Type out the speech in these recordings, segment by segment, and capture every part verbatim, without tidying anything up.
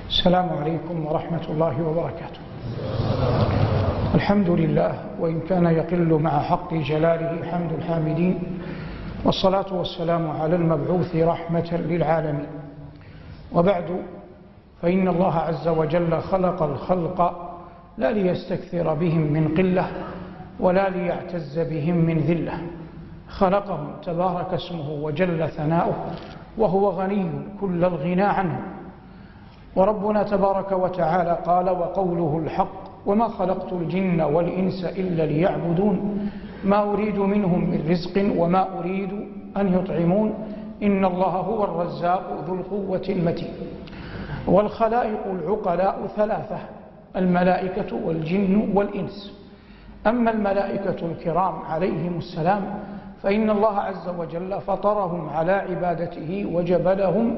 السلام عليكم ورحمة الله وبركاته. الحمد لله، وإن كان يقل مع حق جلاله حمد الحامدين، والصلاة والسلام على المبعوث رحمة للعالمين. وبعد، فإن الله عز وجل خلق الخلق لا ليستكثر بهم من قلة ولا ليعتز بهم من ذلة، خلقهم تبارك اسمه وجل ثناؤه وهو غني كل الغنى عنه. وربنا تبارك وتعالى قال: وقوله الحق وما خلقت الجن والإنس إلا ليعبدون ما أريد منهم من رزق وما أريد أن يطعمون إن الله هو الرزاق ذو القوة المتين. والخلائق العقلاء ثلاثة: الملائكة والجن والإنس. أما الملائكة الكرام عليهم السلام فإن الله عز وجل فطرهم على عبادته وجبلهم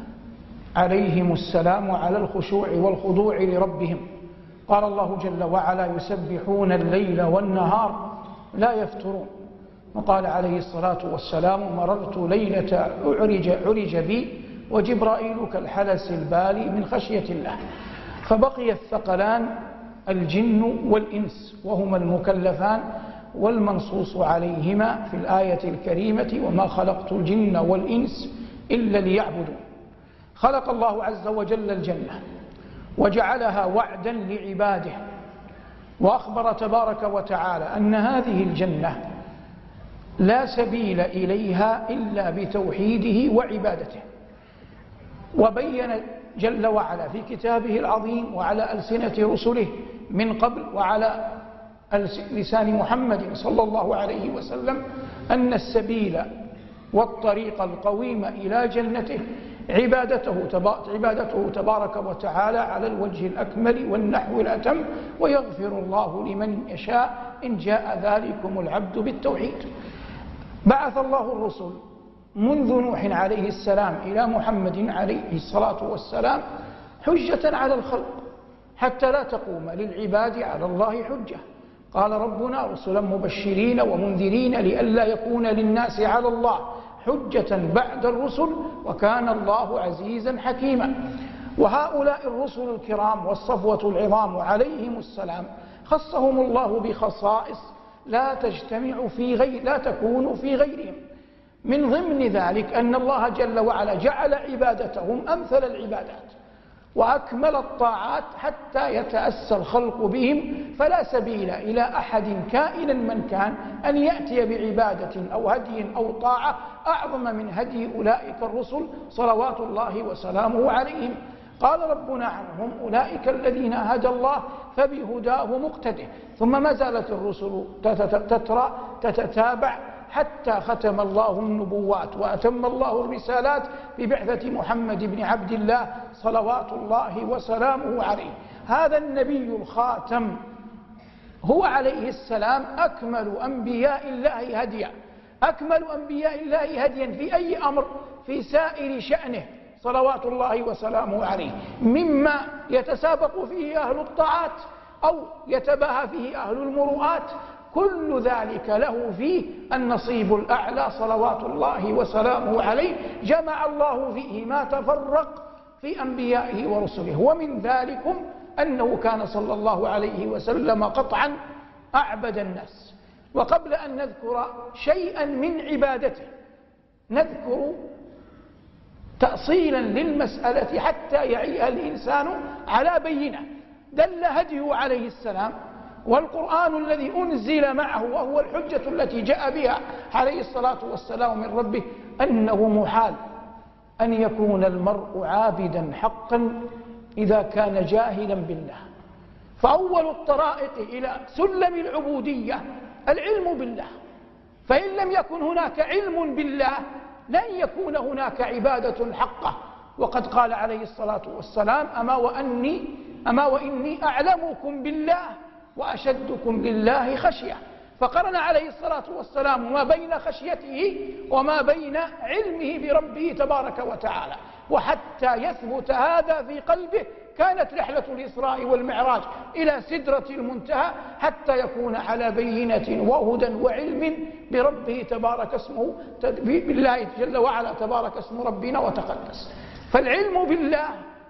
عليهم السلام على الخشوع والخضوع لربهم. قال الله جل وعلا: يسبحون الليل والنهار لا يفترون. وقال عليه الصلاة والسلام: مررت ليلة عرج, عرج بي وجبرائيل كالحلس البالي من خشية الله. فبقي الثقلان الجن والإنس، وهما المكلفان والمنصوص عليهما في الآية الكريمة: وما خلقت الجن والإنس إلا ليعبدون. خلق الله عز وجل الجنة وجعلها وعدا لعباده، وأخبر تبارك وتعالى أن هذه الجنة لا سبيل إليها إلا بتوحيده وعبادته. وبين جل وعلا في كتابه العظيم وعلى ألسنة رسله من قبل وعلى لسان محمد صلى الله عليه وسلم أن السبيل والطريق القويم إلى جنته عبادته عبادته تبارك وتعالى على الوجه الأكمل والنحو الأتم، ويغفر الله لمن يشاء إن جاء ذلكم العبد بالتوحيد. بعث الله الرسل منذ نوح عليه السلام إلى محمد عليه الصلاة والسلام حجة على الخلق، حتى لا تقوم للعباد على الله حجة. قال ربنا: رسلا مبشرين ومنذرين لئلا يكون للناس على الله حجة بعد الرسل وكان الله عزيزا حكيما. وهؤلاء الرسل الكرام والصفوة العظام عليهم السلام خصهم الله بخصائص لا تجتمع في غير لا تكون في غيرهم. من ضمن ذلك أن الله جل وعلا جعل عبادتهم أمثل العبادات وأكمل الطاعات حتى يتأسى الخلق بهم، فلا سبيل إلى أحد كائنا من كان أن يأتي بعبادة أو هدي أو طاعة أعظم من هدي أولئك الرسل صلوات الله وسلامه عليهم. قال ربنا عنهم: أولئك الذين هدى الله فبهداه مقتده. ثم ما زالت الرسل تترى تتتابع حتى ختم الله النبوات وأتم الله الرسالات ببعثة محمد بن عبد الله صلوات الله وسلامه عليه. هذا النبي الخاتم هو عليه السلام أكمل أنبياء الله هديا، أكمل أنبياء الله هديا في أي أمر في سائر شأنه صلوات الله وسلامه عليه، مما يتسابق فيه أهل الطاعات أو يتباهى فيه أهل المروءات، كل ذلك له فيه النصيب الأعلى صلوات الله وسلامه عليه. جمع الله فيه ما تفرق في أنبيائه ورسله، ومن ذلكم أنه كان صلى الله عليه وسلم قطعا أعبد الناس. وقبل أن نذكر شيئا من عبادته نذكر تأصيلا للمسألة حتى يعيها الإنسان على بينة. دل هديه عليه السلام والقرآن الذي أنزل معه وهو الحجة التي جاء بها عليه الصلاة والسلام من ربه أنه محال أن يكون المرء عابدا حقا إذا كان جاهلا بالله. فأول الطرائق إلى سلم العبودية العلم بالله، فإن لم يكن هناك علم بالله لن يكون هناك عبادة حقة. وقد قال عليه الصلاة والسلام: أما وأني أما وإني أعلمكم بالله وأشدكم لله خشية. فقرن عليه الصلاة والسلام ما بين خشيته وما بين علمه بربه تبارك وتعالى. وحتى يثبت هذا في قلبه كانت رحلة الإسراء والمعراج إلى سدرة المنتهى حتى يكون على بينة وهدى وعلم بربه تبارك اسمه، بالله جل وعلا تبارك اسم ربنا وتقدس. فالعلم بالله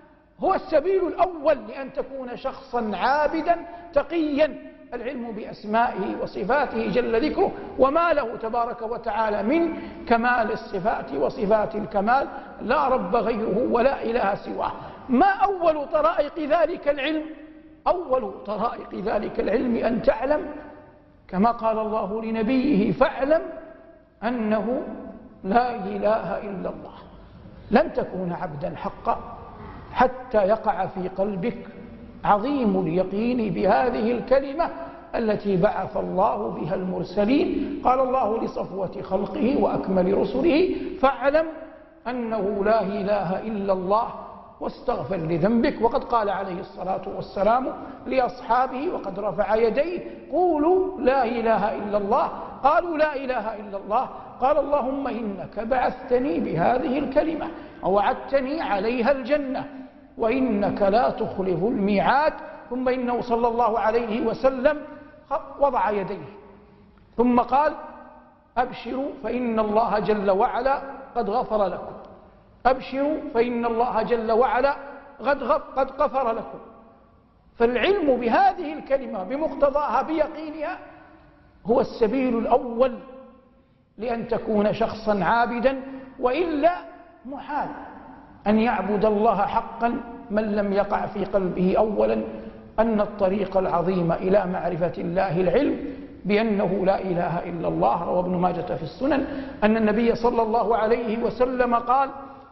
هو السبيل الأول لأن تكون شخصا عابدا تقيا. العلم بأسمائه وصفاته جل ذكره وما له تبارك وتعالى من كمال الصفات وصفات الكمال، لا رب غيره ولا إله سواه. ما أول طرائق ذلك العلم؟ أول طرائق ذلك العلم أن تعلم كما قال الله لنبيه: فاعلم أنه لا إله إلا الله. لن تكون عبدا حقا حتى يقع في قلبك عظيم اليقين بهذه الكلمة التي بعث الله بها المرسلين. قال الله لصفوة خلقه وأكمل رسله: فاعلم أنه لا إله إلا الله واستغفر لذنبك. وقد قال عليه الصلاة والسلام لأصحابه وقد رفع يديه: قولوا لا إله إلا الله. قالوا لا إله إلا الله. قال: اللهم إنك بعثتني بهذه الكلمة ووعدتني عليها الجنة وإنك لا تخلف الميعاد. ثم إنه صلى الله عليه وسلم وضع يديه ثم قال: أبشروا فإن الله جل وعلا قد غفر لكم. أبشروا فإن الله جل وعلا قد غفر لكم. فالعلم بهذه الكلمة بمقتضاها بيقينها هو السبيل الأول لأن تكون شخصا عابدا، وإلا محال أن يعبد الله حقا من لم يقع في قلبه أولا أن الطريق العظيم إلى معرفة الله العلم بأنه لا إله إلا الله. روى ابن ماجة في السنن أن النبي صلى الله عليه وسلم قال: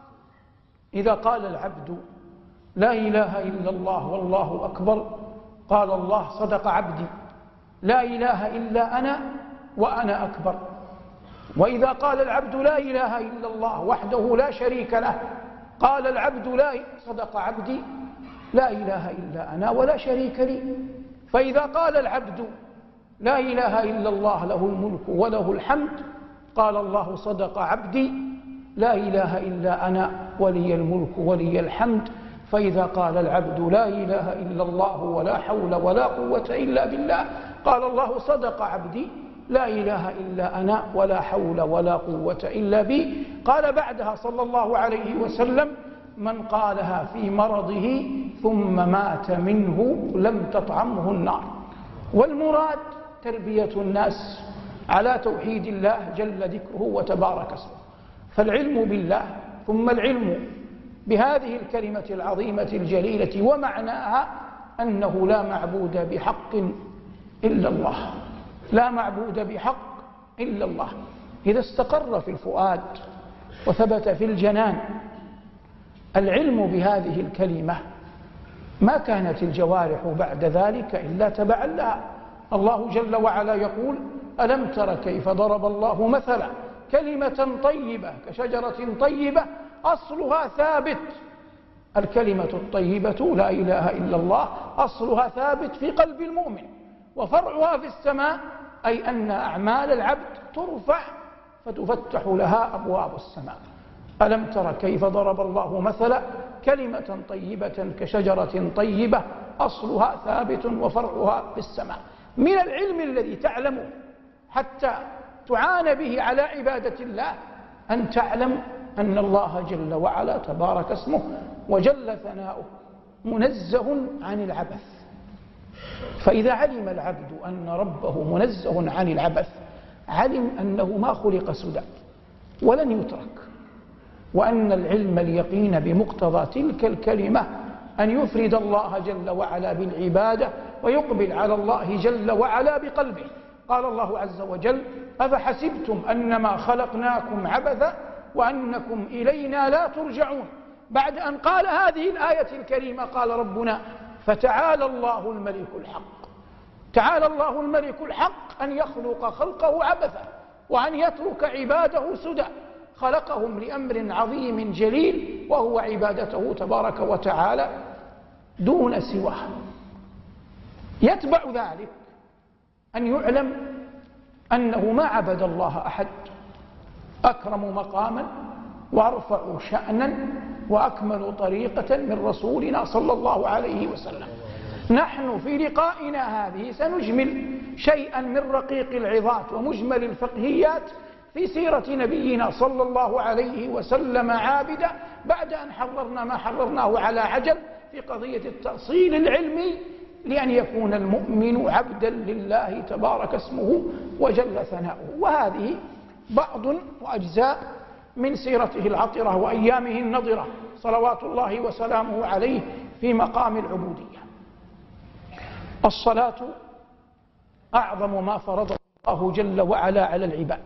إذا قال العبد لا إله إلا الله والله أكبر قال الله: صدق عبدي، لا إله إلا أنا وأنا أكبر. وإذا قال العبد لا إله إلا الله وحده لا شريك له قال العبد: لا صدق عبدي، لا إله إلا أنا ولا شريك لي. فإذا قال العبد لا إله إلا الله له الملك وله الحمد قال الله: صدق عبدي، لا إله إلا أنا ولي الملك ولي الحمد. فإذا قال العبد لا إله إلا الله ولا حول ولا قوة إلا بالله قال الله: صدق عبدي، لا إله إلا أنا ولا حول ولا قوة إلا بي. قال بعدها صلى الله عليه وسلم: من قالها في مرضه ثم مات منه لم تطعمه النار. والمراد تربية الناس على توحيد الله جل ذكره وتبارك اسمه. فالعلم بالله ثم العلم بهذه الكلمة العظيمة الجليلة ومعناها أنه لا معبود بحق إلا الله، لا معبود بحق إلا الله. إذا استقر في الفؤاد وثبت في الجنان العلم بهذه الكلمة ما كانت الجوارح بعد ذلك إلا تبعا لها. الله جل وعلا يقول: ألم تر كيف ضرب الله مثلا كلمة طيبة كشجرة طيبة أصلها ثابت. الكلمة الطيبة لا إله إلا الله أصلها ثابت في قلب المؤمن وفرعها في السماء، أي أن أعمال العبد ترفع فتفتح لها أبواب السماء. ألم تر كيف ضرب الله مثلا كلمة طيبة كشجرة طيبة أصلها ثابت وفرعها في السماء. من العلم الذي تعلمه حتى تعان به على عبادة الله أن تعلم أن الله جل وعلا تبارك اسمه وجل ثناؤه منزه عن العبث. فإذا علم العبد أن ربه منزه عن العبث علم أنه ما خلق سدى ولن يترك، وأن العلم اليقين بمقتضى تلك الكلمة أن يفرد الله جل وعلا بالعبادة ويقبل على الله جل وعلا بقلبه. قال الله عز وجل: أفحسبتم أنما خلقناكم عبثا وأنكم إلينا لا ترجعون. بعد أن قال هذه الآية الكريمة قال ربنا: فتعالى الله الملك الحق. تعالى الله الملك الحق أن يخلق خلقه عبثا وأن يترك عباده سدى. خلقهم لأمر عظيم جليل وهو عبادته تبارك وتعالى دون سواه. يتبع ذلك أن يعلم أنه ما عبد الله أحد أكرم مقاما وأرفع شأنا وأكمل طريقة من رسولنا صلى الله عليه وسلم. نحن في لقائنا هذه سنجمل شيئا من رقيق العظات ومجمل الفقهيات في سيرة نبينا صلى الله عليه وسلم عابدا بعد أن حررنا ما حررناه على عجل في قضية التأصيل العلمي لأن يكون المؤمن عبدا لله تبارك اسمه وجل ثناؤه. وهذه بعض وأجزاء من سيرته العطرة وأيامه النضرة صلوات الله وسلامه عليه في مقام العبودية. الصلاة أعظم ما فرض الله جل وعلا على العباد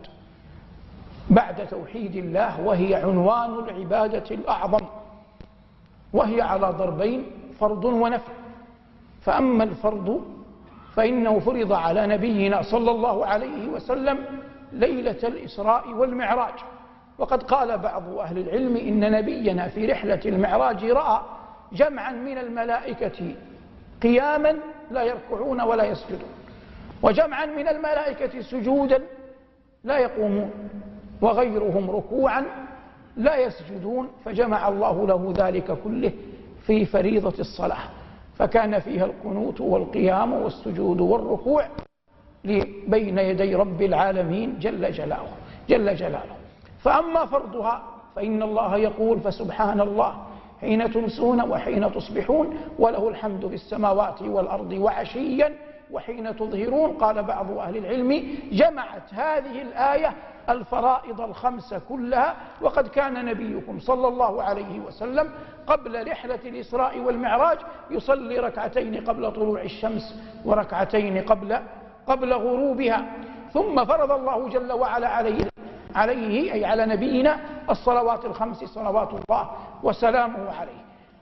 بعد توحيد الله، وهي عنوان العبادة الأعظم، وهي على ضربين: فرض ونفل. فأما الفرض فإنه فرض على نبينا صلى الله عليه وسلم ليلة الإسراء والمعراج. وقد قال بعض أهل العلم إن نبينا في رحلة المعراج رأى جمعا من الملائكة قياما لا يركعون ولا يسجدون، وجمعا من الملائكة سجودا لا يقومون، وغيرهم ركوعا لا يسجدون، فجمع الله له ذلك كله في فريضة الصلاة، فكان فيها القنوت والقيام والسجود والركوع بين يدي رب العالمين جل جلاله جل جلاله. فأما فرضها فإن الله يقول: فسبحان الله حين تمسون وحين تصبحون وله الحمد في السماوات والأرض وعشيا وحين تظهرون. قال بعض أهل العلم: جمعت هذه الآية الفرائض الخمسة كلها. وقد كان نبيكم صلى الله عليه وسلم قبل رحلة الإسراء والمعراج يصلي ركعتين قبل طلوع الشمس وركعتين قبل قبل غروبها. ثم فرض الله جل وعلا عليه عليه أي على نبينا الصلوات الخمس صلوات الله وسلامه عليه،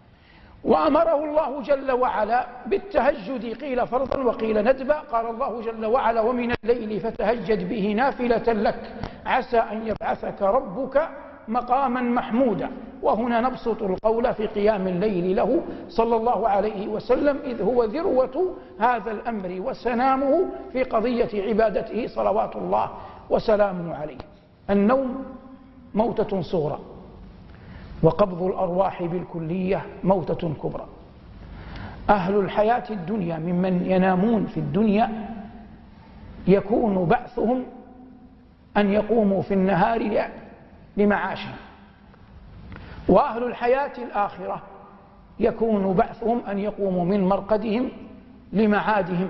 وأمره الله جل وعلا بالتهجد، قيل فرضا وقيل ندبا. قال الله جل وعلا: ومن الليل فتهجد به نافلة لك عسى أن يبعثك ربك مقاما محمودا. وهنا نبسط القول في قيام الليل له صلى الله عليه وسلم، إذ هو ذروة هذا الأمر وسنامه في قضية عبادته صلوات الله وسلامه عليه. النوم موتة صغرى، وقبض الأرواح بالكلية موتة كبرى. أهل الحياة الدنيا ممن ينامون في الدنيا يكون بعثهم أن يقوموا في النهار لمعاشهم، وأهل الحياة الآخرة يكون بعثهم أن يقوموا من مرقدهم لمعادهم.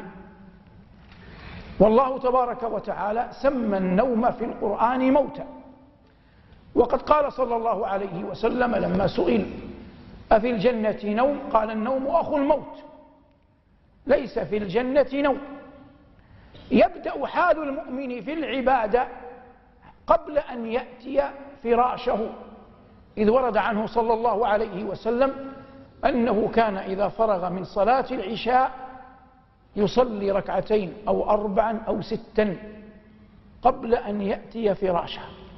والله تبارك وتعالى سمى النوم في القرآن موتا. وقد قال صلى الله عليه وسلم لما سئل: أفي الجنة نوم؟ قال: النوم أخو الموت، ليس في الجنة نوم. يبدأ حال المؤمن في العبادة قبل أن يأتي فراشه، إذ ورد عنه صلى الله عليه وسلم أنه كان إذا فرغ من صلاة العشاء يصلي ركعتين أو أربعا أو ستا قبل أن يأتي فراشه.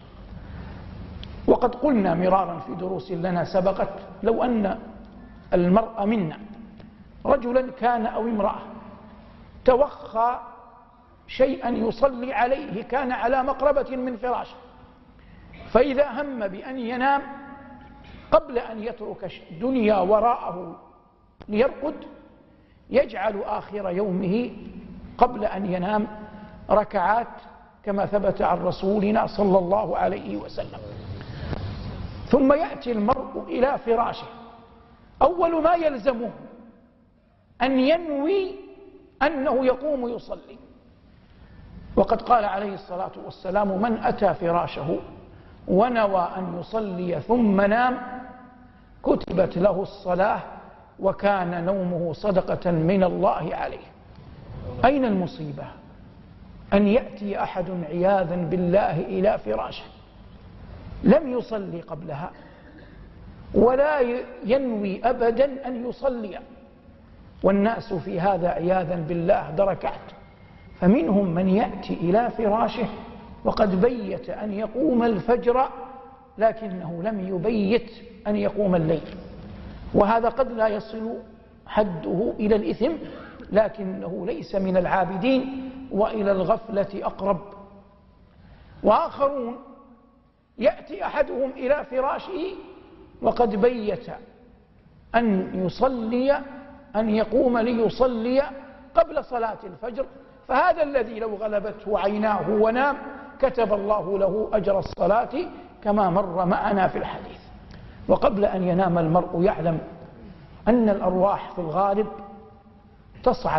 وقد قلنا مرارا في دروس لنا سبقت: لو أن المرء منا رجلا كان أو امرأة توخى شيئا يصلي عليه، كان على مقربة من فراشه، فإذا هم بأن ينام قبل أن يترك الدنيا وراءه ليرقد يجعل آخر يومه قبل أن ينام ركعات كما ثبت عن رسولنا صلى الله عليه وسلم. ثم يأتي المرء إلى فراشه، أول ما يلزمه أن ينوي أنه يقوم يصلي. وقد قال عليه الصلاة والسلام: من أتى فراشه ونوى أن يصلي ثم نام كتبت له الصلاة وكان نومه صدقة من الله عليه. أين المصيبة؟ أن يأتي أحد عياذا بالله إلى فراشه لم يصلي قبلها ولا ينوي أبدا أن يصلي، والناس في هذا عياذا بالله دركات. فمنهم من يأتي إلى فراشه وقد بيت أن يقوم الفجر لكنه لم يبيت أن يقوم الليل، وهذا قد لا يصل حده إلى الإثم لكنه ليس من العابدين وإلى الغفلة أقرب. وآخرون يأتي أحدهم إلى فراشه وقد بيت أن يصلي أن يقوم ليصلي قبل صلاة الفجر، فهذا الذي لو غلبته عيناه ونام كتب الله له أجر الصلاة كما مر معنا في الحديث. وقبل أن ينام المرء يعلم أن الأرواح في الغالب تصعد،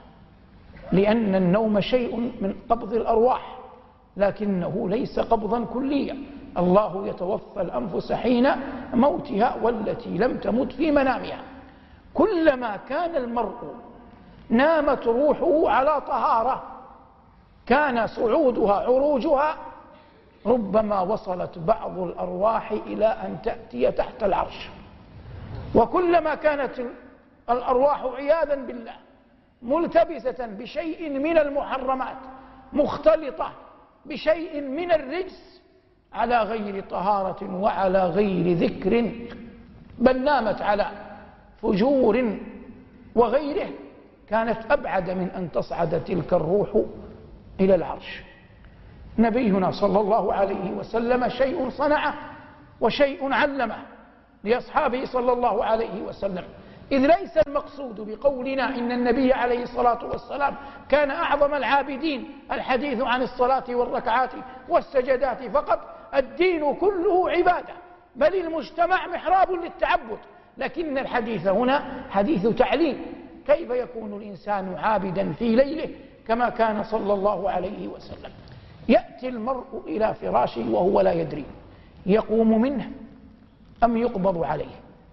لأن النوم شيء من قبض الأرواح، لكنه ليس قبضا كليا. الله يتوفى الأنفس حين موتها والتي لم تمت في منامها. كلما كان المرء نامت روحه على طهارة كان صعودها عروجها ربما وصلت بعض الأرواح إلى أن تأتي تحت العرش. وكلما كانت الأرواح عياذا بالله ملتبسة بشيء من المحرمات، مختلطة بشيء من الرجس، على غير طهارة وعلى غير ذكر، بل نامت على فجور وغيره، كانت أبعد من أن تصعد تلك الروح إلى العرش. نبينا صلى الله عليه وسلم شيء صنعه وشيء علمه لأصحابه صلى الله عليه وسلم، إذ ليس المقصود بقولنا إن النبي عليه الصلاة والسلام كان أعظم العابدين الحديث عن الصلاة والركعات والسجدات فقط. الدين كله عبادة، بل المجتمع محراب للتعبد، لكن الحديث هنا حديث تعليم. كيف يكون الإنسان عابدا في ليله كما كان صلى الله عليه وسلم؟ يأتي المرء إلى فراشه وهو لا يدري يقوم منه أم يقبض عليه.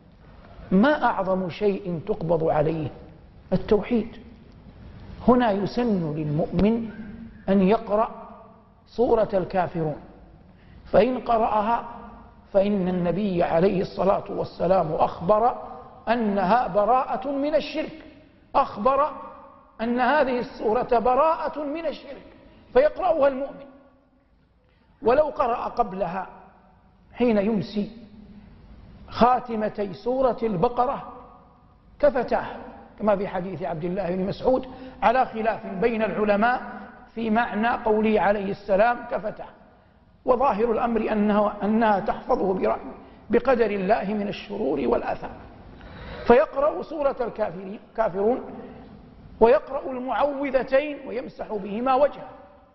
ما أعظم شيء تقبض عليه؟ التوحيد. هنا يسن للمؤمن أن يقرأ سورة الكافرون، فإن قرأها فإن النبي عليه الصلاة والسلام أخبر أنها براءة من الشرك، أخبر أن هذه السورة براءة من الشرك، فيقرأها المؤمن. ولو قرأ قبلها حين يمسي خاتمتي سورة البقرة كفتاه، كما في حديث عبد الله بن مسعود، على خلاف بين العلماء في معنى قوله عليه السلام كفتاه. وظاهر الأمر أنها, أنها تحفظه بقدر الله من الشرور والآثام. فيقرأ سورة الكافرون ويقرأ المعوذتين ويمسح بهما وجهه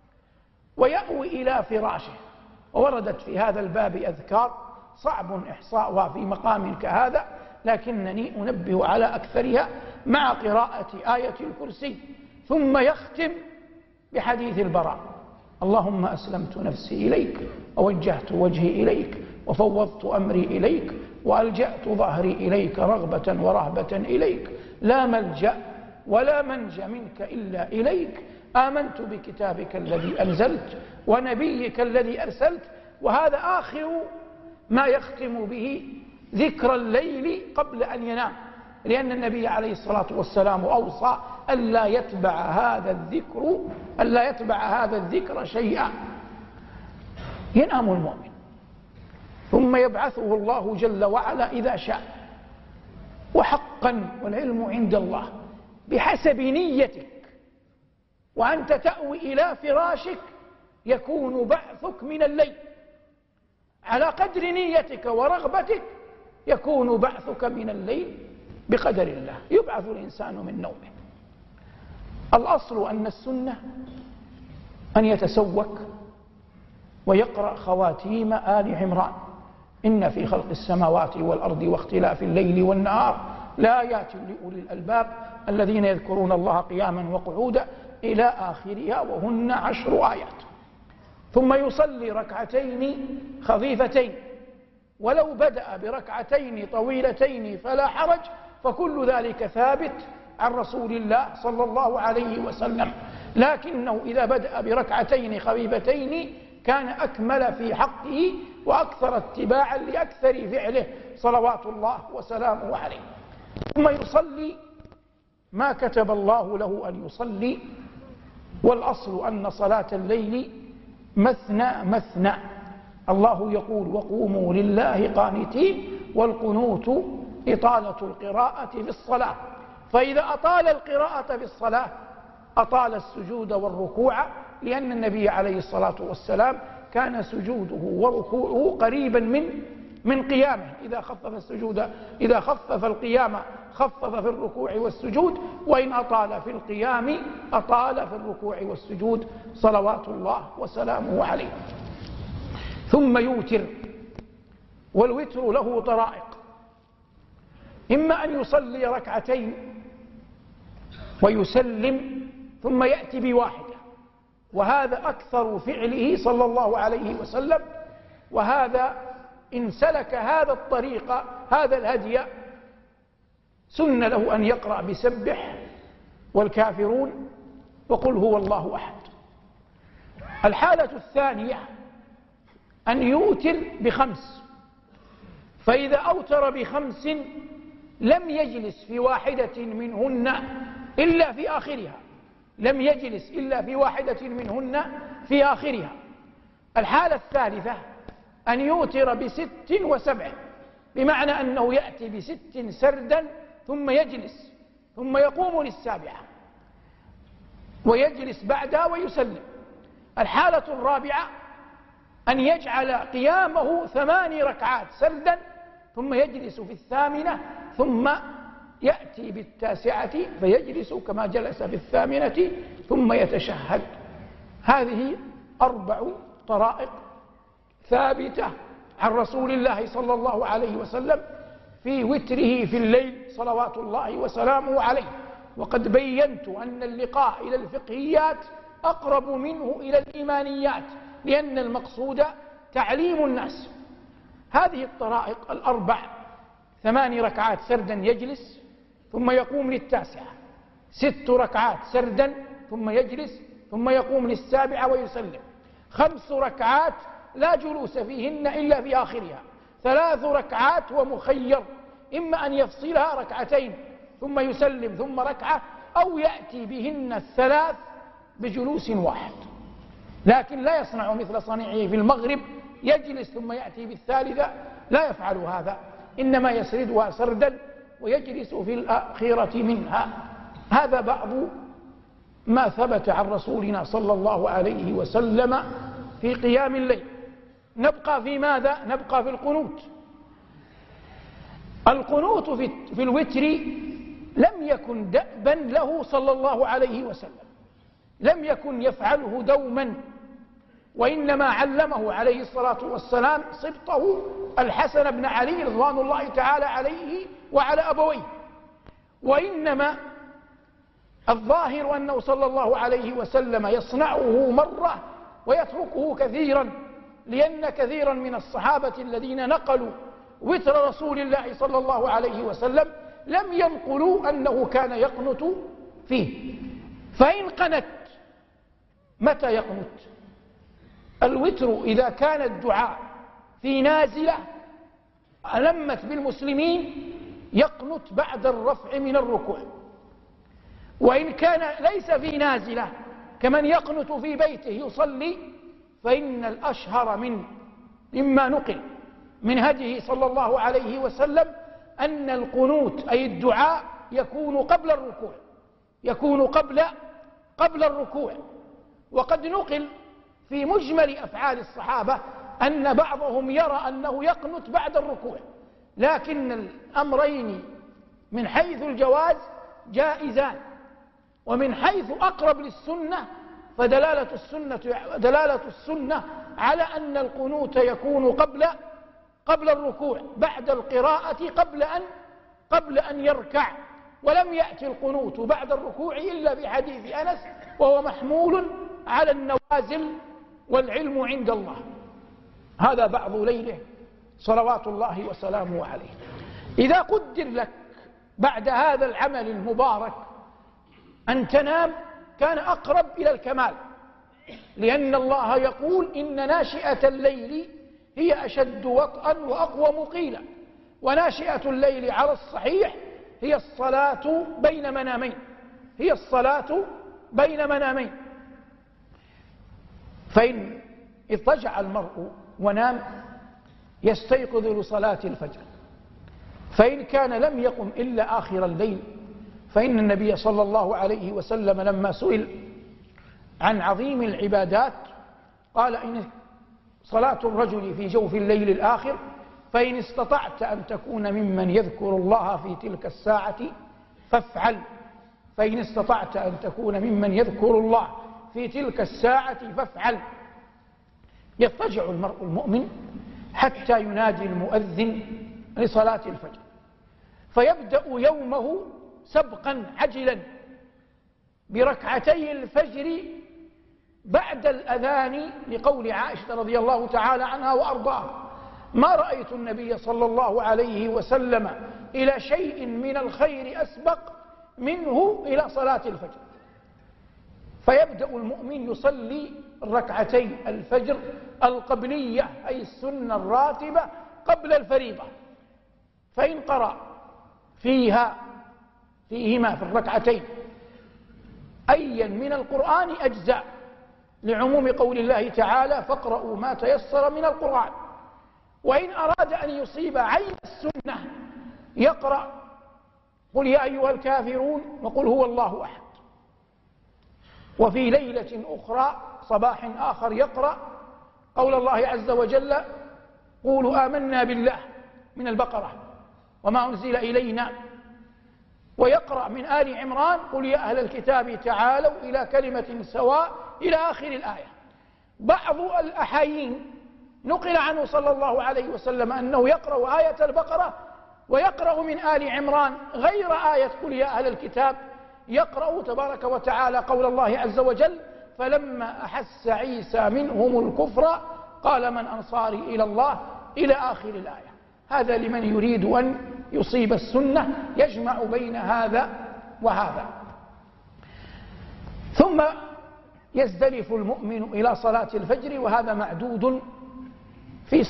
ويأوي إلى فراشه. ووردت في هذا الباب أذكار صعب إحصاؤها في مقام كهذا، لكنني أنبه على أكثرها مع قراءة آية الكرسي، ثم يختم بحديث البراء: اللهم أسلمت نفسي إليك ووجهت وجهي إليك وفوضت أمري إليك وألجأت ظهري إليك رغبة ورهبة إليك، لا ملجأ ولا منج منك إلا إليك، آمنت بكتابك الذي أنزلت ونبيك الذي أرسلت. وهذا آخر ما يختم به ذكر الليل قبل أن ينام، لأن النبي عليه الصلاة والسلام أوصى ألا يتبع هذا الذكر ألا يتبع هذا الذكر شيئا. ينام المؤمن ثم يبعثه الله جل وعلا إذا شاء، وحقا والعلم عند الله بحسب نيتك، وأنت تأوي إلى فراشك يكون بعثك من الليل، على قدر نيتك ورغبتك يكون بعثك من الليل بقدر الله. يبعث الإنسان من نومه. الأصل أن السنة أن يتسوك ويقرأ خواتيم آل عمران: إن في خلق السماوات والأرض واختلاف الليل والنهار لآيات لأولي الألباب الذين يذكرون الله قياما وقعودا إلى آخرها، وهن عشر آيات. ثم يصلي ركعتين خفيفتين، ولو بدأ بركعتين طويلتين فلا حرج، فكل ذلك ثابت عن رسول الله صلى الله عليه وسلم. لكنه إذا بدأ بركعتين خفيفتين كان أكمل في حقه وأكثر اتباعا لأكثر فعله صلوات الله وسلامه عليه. ثم يصلي ما كتب الله له أن يصلي، والأصل أن صلاة الليل مثنى مثنى. الله يقول: وقوموا لله قانتين، والقنوت إطالة القراءة في الصلاة. فإذا أطال القراءة في الصلاة أطال السجود والركوع، لأن النبي عليه الصلاة والسلام كان سجوده وركوعه قريبا من من قيامه. إذا خفف السجود إذا خفف القيام خفف في الركوع والسجود، وإن أطال في القيام أطال في الركوع والسجود صلوات الله وسلامه عليه. ثم يوتر، والوتر له طرائق. إما أن يصلي ركعتين ويسلم ثم يأتي بواحدة، وهذا أكثر فعله صلى الله عليه وسلم، وهذا إن سلك هذا الطريق هذا الهدي سن له أن يقرأ بسبح والكافرون وقل هو الله أحد. الحالة الثانية أن يوتر بخمس، فإذا أوتر بخمس لم يجلس في واحدة منهن إلا في آخرها، لم يجلس إلا في واحدة منهن في آخرها. الحالة الثالثة أن يوتر بست وسبع، بمعنى أنه يأتي بست سردا ثم يجلس ثم يقوم للسابعة ويجلس بعدها ويسلم. الحالة الرابعة أن يجعل قيامه ثماني ركعات سردا ثم يجلس في الثامنة ثم يأتي بالتاسعة فيجلس كما جلس في الثامنة ثم يتشهد. هذه أربع طرائق ثابتة عن رسول الله صلى الله عليه وسلم في وتره في الليل صلوات الله وسلامه عليه. وقد بينت أن اللقاء إلى الفقهيات أقرب منه إلى الإيمانيات، لأن المقصود تعليم الناس. هذه الطرائق الأربع: ثماني ركعات سردا يجلس ثم يقوم للتاسعة، ست ركعات سردا ثم يجلس ثم يقوم للسابعة ويسلم، خمس ركعات لا جلوس فيهن إلا في آخرها، ثلاث ركعات ومخير، إما أن يفصلها ركعتين ثم يسلم ثم ركعة، أو يأتي بهن الثلاث بجلوس واحد. لكن لا يصنع مثل صنيعه في المغرب يجلس ثم يأتي بالثالثة، لا يفعل هذا، إنما يسردها سردا ويجلس في الأخيرة منها. هذا بعض ما ثبت عن رسولنا صلى الله عليه وسلم في قيام الليل. نبقى في ماذا؟ نبقى في القنوت. القنوت في الوتر لم يكن دأبا له صلى الله عليه وسلم، لم يكن يفعله دوما، وإنما علمه عليه الصلاة والسلام سبطه الحسن بن علي رضوان الله تعالى عليه وعلى أبويه. وإنما الظاهر أنه صلى الله عليه وسلم يصنعه مرة ويتركه كثيرا، لأن كثيرا من الصحابة الذين نقلوا وتر رسول الله صلى الله عليه وسلم لم ينقلوا أنه كان يقنت فيه. فإن قنت متى يقنت؟ الوتر إذا كان الدعاء في نازلة ألمت بالمسلمين يقنت بعد الرفع من الركوع، وإن كان ليس في نازلة كمن يقنت في بيته يصلي، فإن الأشهر من مما نقل من هديه صلى الله عليه وسلم أن القنوت أي الدعاء يكون قبل الركوع، يكون قبل قبل الركوع. وقد نقل في مجمل أفعال الصحابة أن بعضهم يرى أنه يقنت بعد الركوع، لكن الأمرين من حيث الجواز جائزان، ومن حيث أقرب للسنة فدلالة السنة, دلالة السنة على أن القنوت يكون قبل قبل الركوع بعد القراءة قبل أن قبل أن يركع. ولم يأتي القنوت بعد الركوع إلا في حديث أنس، وهو محمول على النوازل والعلم عند الله. هذا بعض ليله صلوات الله وسلامه عليه. إذا قدر لك بعد هذا العمل المبارك أن تنام كان أقرب إلى الكمال، لأن الله يقول إن ناشئة الليل هي أشد وطئا وأقوم قيلا. وناشئة الليل على الصحيح هي الصلاة بين منامين، هي الصلاة بين منامين. فإن اضطجع المرء ونام يستيقظ لصلاة الفجر، فإن كان لم يقم إلا آخر الليل، فإن النبي صلى الله عليه وسلم لما سئل عن عظيم العبادات قال: إن صلاة الرجل في جوف الليل الآخر، فإن استطعت أن تكون ممن يذكر الله في تلك الساعة فافعل، فإن استطعت أن تكون ممن يذكر الله في تلك الساعة فافعل. يضطجع المرء المؤمن حتى ينادي المؤذن لصلاة الفجر، فيبدأ يومه سبقا عجلا بركعتي الفجر بعد الأذان، لقول عائشة رضي الله تعالى عنها وأرضاها: ما رأيت النبي صلى الله عليه وسلم إلى شيء من الخير أسبق منه إلى صلاة الفجر. فيبدأ المؤمن يصلي ركعتي الفجر القبلية، أي السنة الراتبة قبل الفريضة، فإن قرأ فيها فيهما في الركعتين أيا من القرآن أجزاء، لعموم قول الله تعالى: فاقرأوا ما تيسر من القرآن. وإن أراد أن يصيب عين السنة يقرأ قل يا أيها الكافرون وقل هو الله أحد. وفي ليلة أخرى صباح آخر يقرأ قول الله عز وجل: قولوا آمنا بالله من البقرة وما أنزل إلينا. ويقرأ من آل عمران: قل يا أهل الكتاب تعالوا إلى كلمة سواء، إلى آخر الآية. بعض الأحايين نقل عنه صلى الله عليه وسلم أنه يقرأ آية البقرة ويقرأ من آل عمران غير آية قل يا أهل الكتاب، يقرأ تبارك وتعالى قول الله عز وجل: فلما أحس عيسى منهم الكفر قال من أنصاري إلى الله، إلى آخر الآية. هذا لمن يريد أن يصيب السنة، يجمع بين هذا وهذا. ثم يزدلف المؤمن إلى صلاة الفجر، وهذا معدود في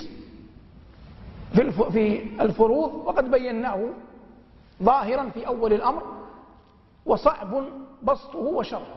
في الفروض، وقد بيناه ظاهرا في أول الأمر، وصعب بسطه وشرحه.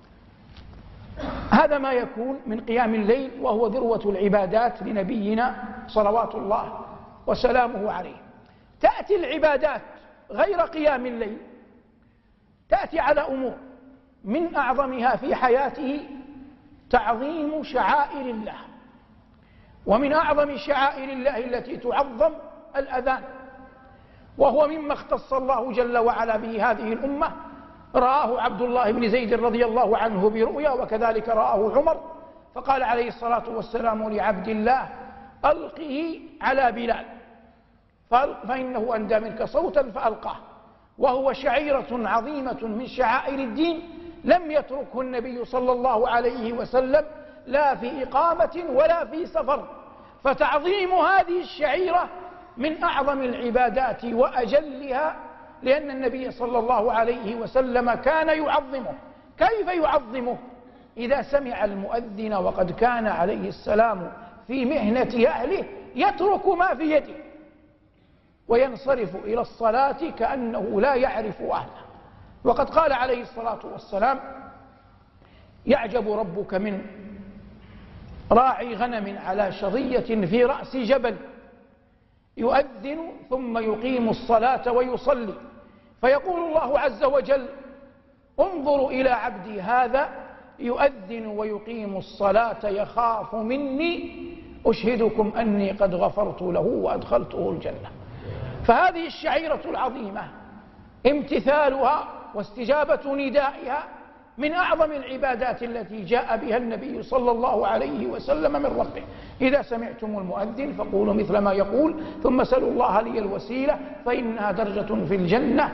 هذا ما يكون من قيام الليل، وهو ذروة العبادات لنبينا صلوات الله وسلامه عليه. تأتي العبادات غير قيام الليل، تأتي على أمور، من أعظمها في حياته تعظيم شعائر الله. ومن أعظم شعائر الله التي تعظم الأذان، وهو مما اختص الله جل وعلا به هذه الأمة. رآه عبد الله بن زيد رضي الله عنه برؤيا، وكذلك رآه عمر، فقال عليه الصلاة والسلام لعبد الله: ألقه على بلال فإنه أندى منك صوتا فألقاه. وهو شعيرة عظيمة من شعائر الدين، لم يتركه النبي صلى الله عليه وسلم لا في إقامة ولا في سفر. فتعظيم هذه الشعيرة من أعظم العبادات وأجلها، لأن النبي صلى الله عليه وسلم كان يعظمه. كيف يعظمه؟ إذا سمع المؤذن وقد كان عليه السلام في مهنة أهله يترك ما في يده وينصرف إلى الصلاة كأنه لا يعرف أهله. وقد قال عليه الصلاة والسلام: يعجب ربك من راعي غنم على شظية في رأس جبل يؤذن ثم يقيم الصلاة ويصلي، فيقول الله عز وجل: انظروا إلى عبدي هذا يؤذن ويقيم الصلاة يخاف مني، أشهدكم أني قد غفرت له وأدخلته الجنة. فهذه الشعيرة العظيمة امتثالها واستجابة ندائها من أعظم العبادات التي جاء بها النبي صلى الله عليه وسلم من ربه. إذا سمعتم المؤذن فقولوا مثل ما يقول، ثم سلوا الله لي الوسيلة فإنها درجة في الجنة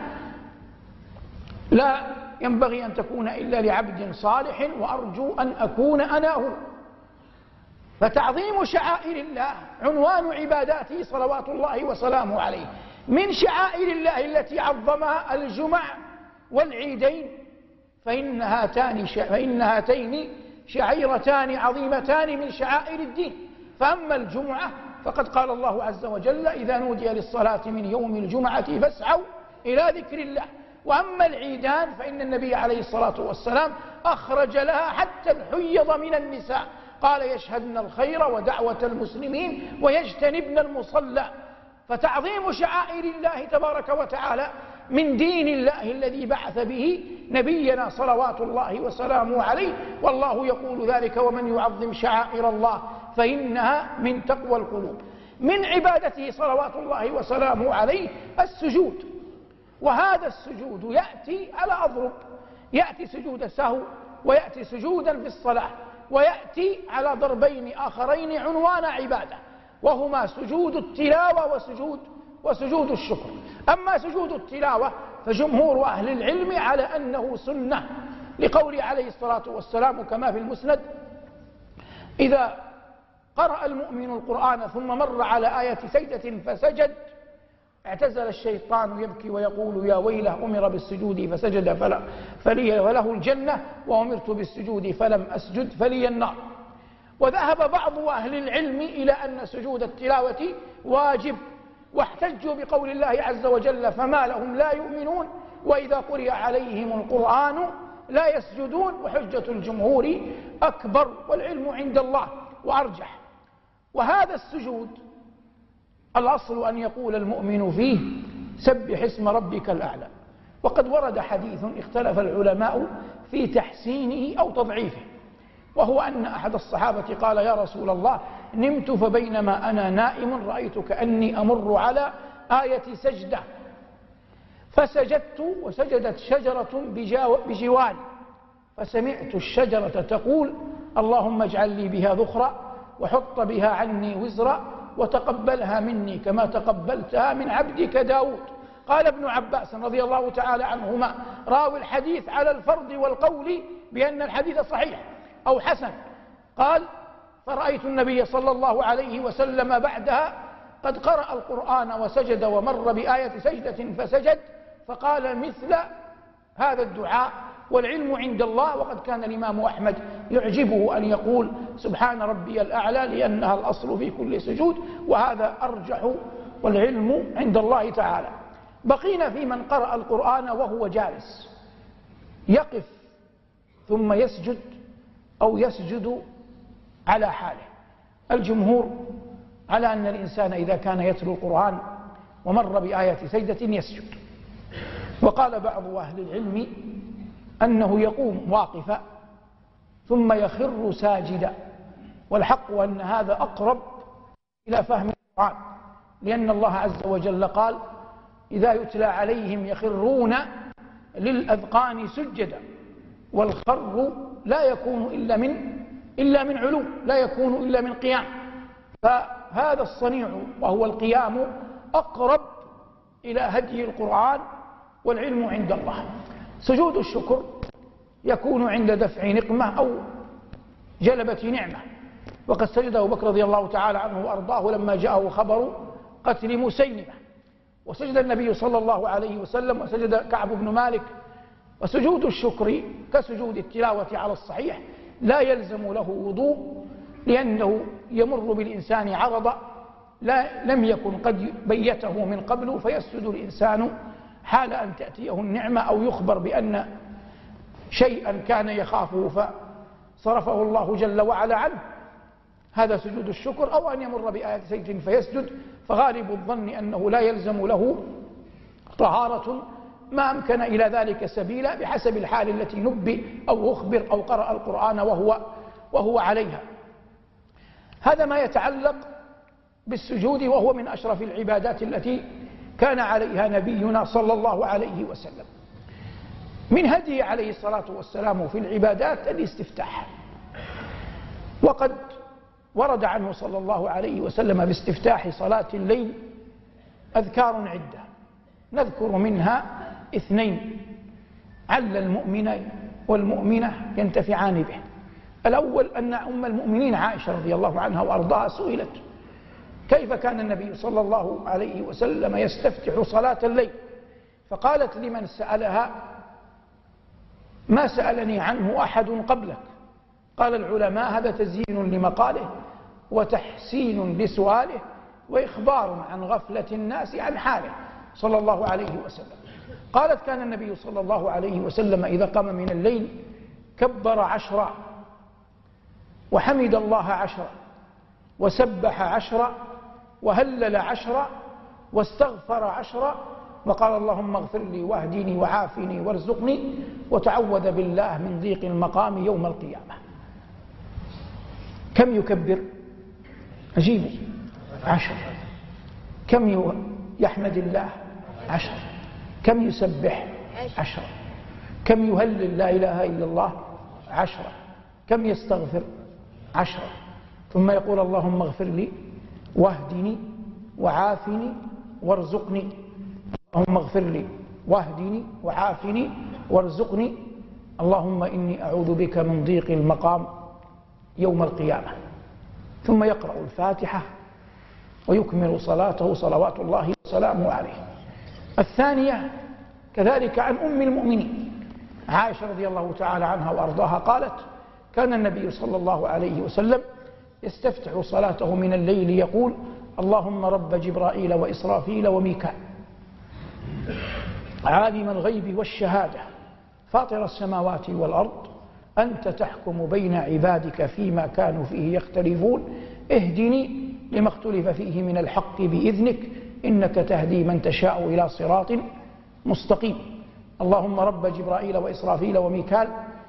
لا ينبغي أن تكون إلا لعبد صالح، وأرجو أن أكون أنا هو. فتعظيم شعائر الله عنوان عباداته صلوات الله وسلامه عليه. من شعائر الله التي عظمها الجمع والعيدين، فإن هاتان فإن هاتين شعيرتان عظيمتان من شعائر الدين. فأما الجمعة فقد قال الله عز وجل: إذا نودي للصلاة من يوم الجمعة فاسعوا إلى ذكر الله. وأما العيدان فإن النبي عليه الصلاة والسلام أخرج لها حتى الحيض من النساء، قال: يشهدن الخير ودعوة المسلمين ويجتنبن المصلى. فتعظيم شعائر الله تبارك وتعالى من دين الله الذي بعث به نبينا صلوات الله وسلامه عليه، والله يقول ذلك: ومن يعظم شعائر الله فإنها من تقوى القلوب. من عبادته صلوات الله وسلامه عليه السجود، وهذا السجود يأتي على أضرب، يأتي سجود سهو، ويأتي سجودا في الصلاة، ويأتي على ضربين آخرين عنوان عبادة، وهما سجود التلاوة وسجود وسجود الشكر. أما سجود التلاوة فجمهور أهل العلم على أنه سنة، لقوله عليه الصلاة والسلام كما في المسند: إذا قرأ المؤمن القرآن ثم مر على آية سجدة فسجد اعتزل الشيطان يبكي ويقول: يا ويله أمر بالسجود فسجد فلا فلي وله الجنة، وأمرت بالسجود فلم أسجد فلي النار. وذهب بعض أهل العلم إلى أن سجود التلاوة واجب، واحتجوا بقول الله عز وجل: فما لهم لا يؤمنون وإذا قرئ عليهم القرآن لا يسجدون. وحجة الجمهور أكبر والعلم عند الله وأرجح. وهذا السجود الأصل أن يقول المؤمن فيه: سبح اسم ربك الأعلى. وقد ورد حديث اختلف العلماء في تحسينه أو تضعيفه، وهو أن أحد الصحابة قال: يا رسول الله، نمت فبينما أنا نائم رأيت كأني أمر على آية سجدة فسجدت، وسجدت شجرة بجواري، فسمعت الشجرة تقول: اللهم اجعل لي بها ذخرا، وحط بها عني وزرا، وتقبلها مني كما تقبلتها من عبدك داود. قال ابن عباس رضي الله تعالى عنهما راوي الحديث على الفرض والقول بأن الحديث صحيح أو حسن، قال: فرأيت النبي صلى الله عليه وسلم بعدها قد قرأ القرآن وسجد ومر بآية سجدة فسجد، فقال مثل هذا الدعاء، والعلم عند الله. وقد كان الإمام أحمد يعجبه أن يقول: سبحان ربي الأعلى، لأنها الأصل في كل سجود، وهذا أرجح والعلم عند الله تعالى. بقينا في من قرأ القرآن وهو جالس، يقف ثم يسجد أو يسجد على حاله. الجمهور على أن الإنسان إذا كان يتلو القرآن ومر بآية سجدة يسجد، وقال بعض أهل العلم أنه يقوم واقفا ثم يخر ساجدا، والحق أن هذا أقرب إلى فهم القرآن، لأن الله عز وجل قال: إذا يتلى عليهم يخرون للأذقان سجدا، والخر لا يكون إلا من إلا من علو، لا يكون إلا من قيام. فهذا الصنيع وهو القيام أقرب إلى هدي القرآن، والعلم عند الله. سجود الشكر يكون عند دفع نقمة أو جلبة نعمة، وقد سجد أبو بكر رضي الله تعالى عنه وأرضاه لما جاءه خبر قتل مسيلمة، وسجد النبي صلى الله عليه وسلم، وسجد كعب بن مالك. وسجود الشكر كسجود التلاوة على الصحيح لا يلزم له وضوء، لأنه يمر بالإنسان عرضا لا لم يكن قد بيته من قبل، فيسجد الإنسان حال أن تأتيه النعمة أو يخبر بأن شيئا كان يخافه فصرفه الله جل وعلا عنه. هذا سجود الشكر. أو أن يمر بآية سجد فيسجد، فغالب الظن أنه لا يلزم له طهارة، ما أمكن إلى ذلك سبيلا بحسب الحال التي نبئ أو أخبر أو قرأ القرآن وهو, وهو عليها. هذا ما يتعلق بالسجود، وهو من أشرف العبادات التي كان عليها نبينا صلى الله عليه وسلم. من هدي عليه الصلاة والسلام في العبادات الاستفتاح، وقد ورد عنه صلى الله عليه وسلم باستفتاح صلاة الليل أذكار عدة، نذكر منها اثنين عل المؤمن والمؤمنة ينتفعان به. الأول أن أم المؤمنين عائشة رضي الله عنها وأرضاها سئلت: كيف كان النبي صلى الله عليه وسلم يستفتح صلاة الليل؟ فقالت لمن سألها: ما سألني عنه أحد قبلك. قال العلماء: هذا تزيين لمقاله وتحسين لسؤاله وإخبار عن غفلة الناس عن حاله صلى الله عليه وسلم. قالت: كان النبي صلى الله عليه وسلم إذا قام من الليل كبر عشرا، وحمد الله عشرا، وسبح عشرا، وهلل عشرا، واستغفر عشرا، وقال: اللهم اغفر لي واهدني وعافني وارزقني، وتعوذ بالله من ضيق المقام يوم القيامة. كم يكبر؟ عجيب، عشر. كم يحمد الله؟ عشر. كم يسبح؟ عشر. كم يهلل لا إله إلا الله؟ عشر. كم يستغفر؟ عشر. ثم يقول: اللهم اغفر لي واهدني وعافني وارزقني، اللهم اغفر لي واهدني وعافني وارزقني، اللهم إني أعوذ بك من ضيق المقام يوم القيامة. ثم يقرأ الفاتحة ويكمل صلاته صلوات الله وسلامه عليه. الثانية كذلك عن أم المؤمنين عائشة رضي الله تعالى عنها وأرضاها قالت: كان النبي صلى الله عليه وسلم يستفتح صلاته من الليل يقول: اللهم رب جبرائيل وإسرافيل وميكال عالم الغيب والشهادة فاطر السماوات والأرض أنت تحكم بين عبادك فيما كانوا فيه يختلفون اهدني لما اختلف فيه من الحق بإذنك إنك تهدي من تشاء إلى صراط مستقيم. اللهم رب جبرائيل وإسرافيل وميكال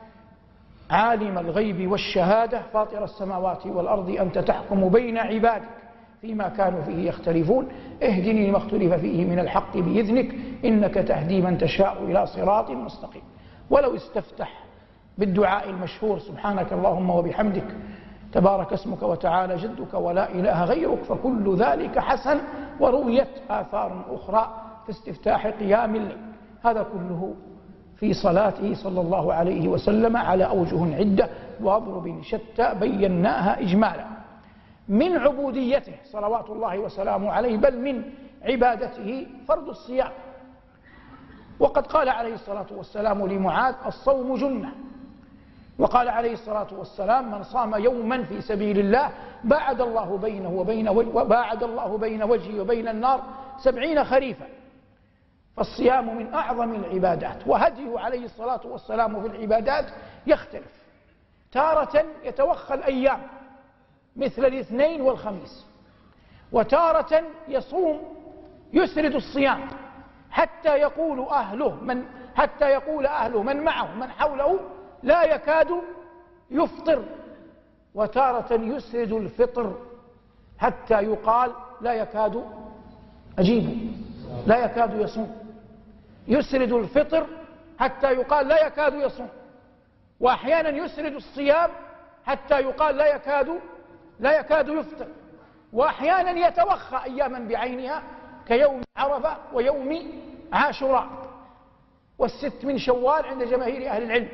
عالم الغيب والشهادة فاطر السماوات والأرض أنت تحكم بين عبادك فيما كانوا فيه يختلفون اهدني لما اختلف فيه من الحق بإذنك إنك تهدي من تشاء إلى صراط مستقيم. ولو استفتح بالدعاء المشهور سبحانك اللهم وبحمدك تبارك اسمك وتعالى جدك ولا إله غيرك فكل ذلك حسن، ورويت آثار أخرى في استفتاح قيام الليل. هذا كله في صلاته صلى الله عليه وسلم على أوجه عدة وأضرب شتى بيناها إجمالا. من عبوديته صلوات الله وسلامه عليه بل من عبادته فرض الصيام، وقد قال عليه الصلاة والسلام لمعاذ: الصوم جنة. وقال عليه الصلاة والسلام: من صام يوما في سبيل الله باعد الله بينه وبين وباعد الله بين وجهه وبين النار سبعين خريفا. فالصيام من أعظم العبادات، وهديه عليه الصلاة والسلام في العبادات يختلف، تارة يتوخى الأيام مثل الاثنين والخميس، وتارة يصوم يسرد الصيام حتى يقول أهله من حتى يقول أهله من معه من حوله لا يكاد يفطر، وتارة يسرد الفطر حتى يقال لا يكاد أجيب لا يكاد يصوم. يسرد الفطر حتى يقال لا يكاد يصوم، وأحيانا يسرد الصيام حتى يقال لا يكاد لا يكاد يفطر، وأحيانا يتوخى أياما بعينها كيوم عرفة ويوم عاشوراء والست من شوال عند جماهير أهل العلم،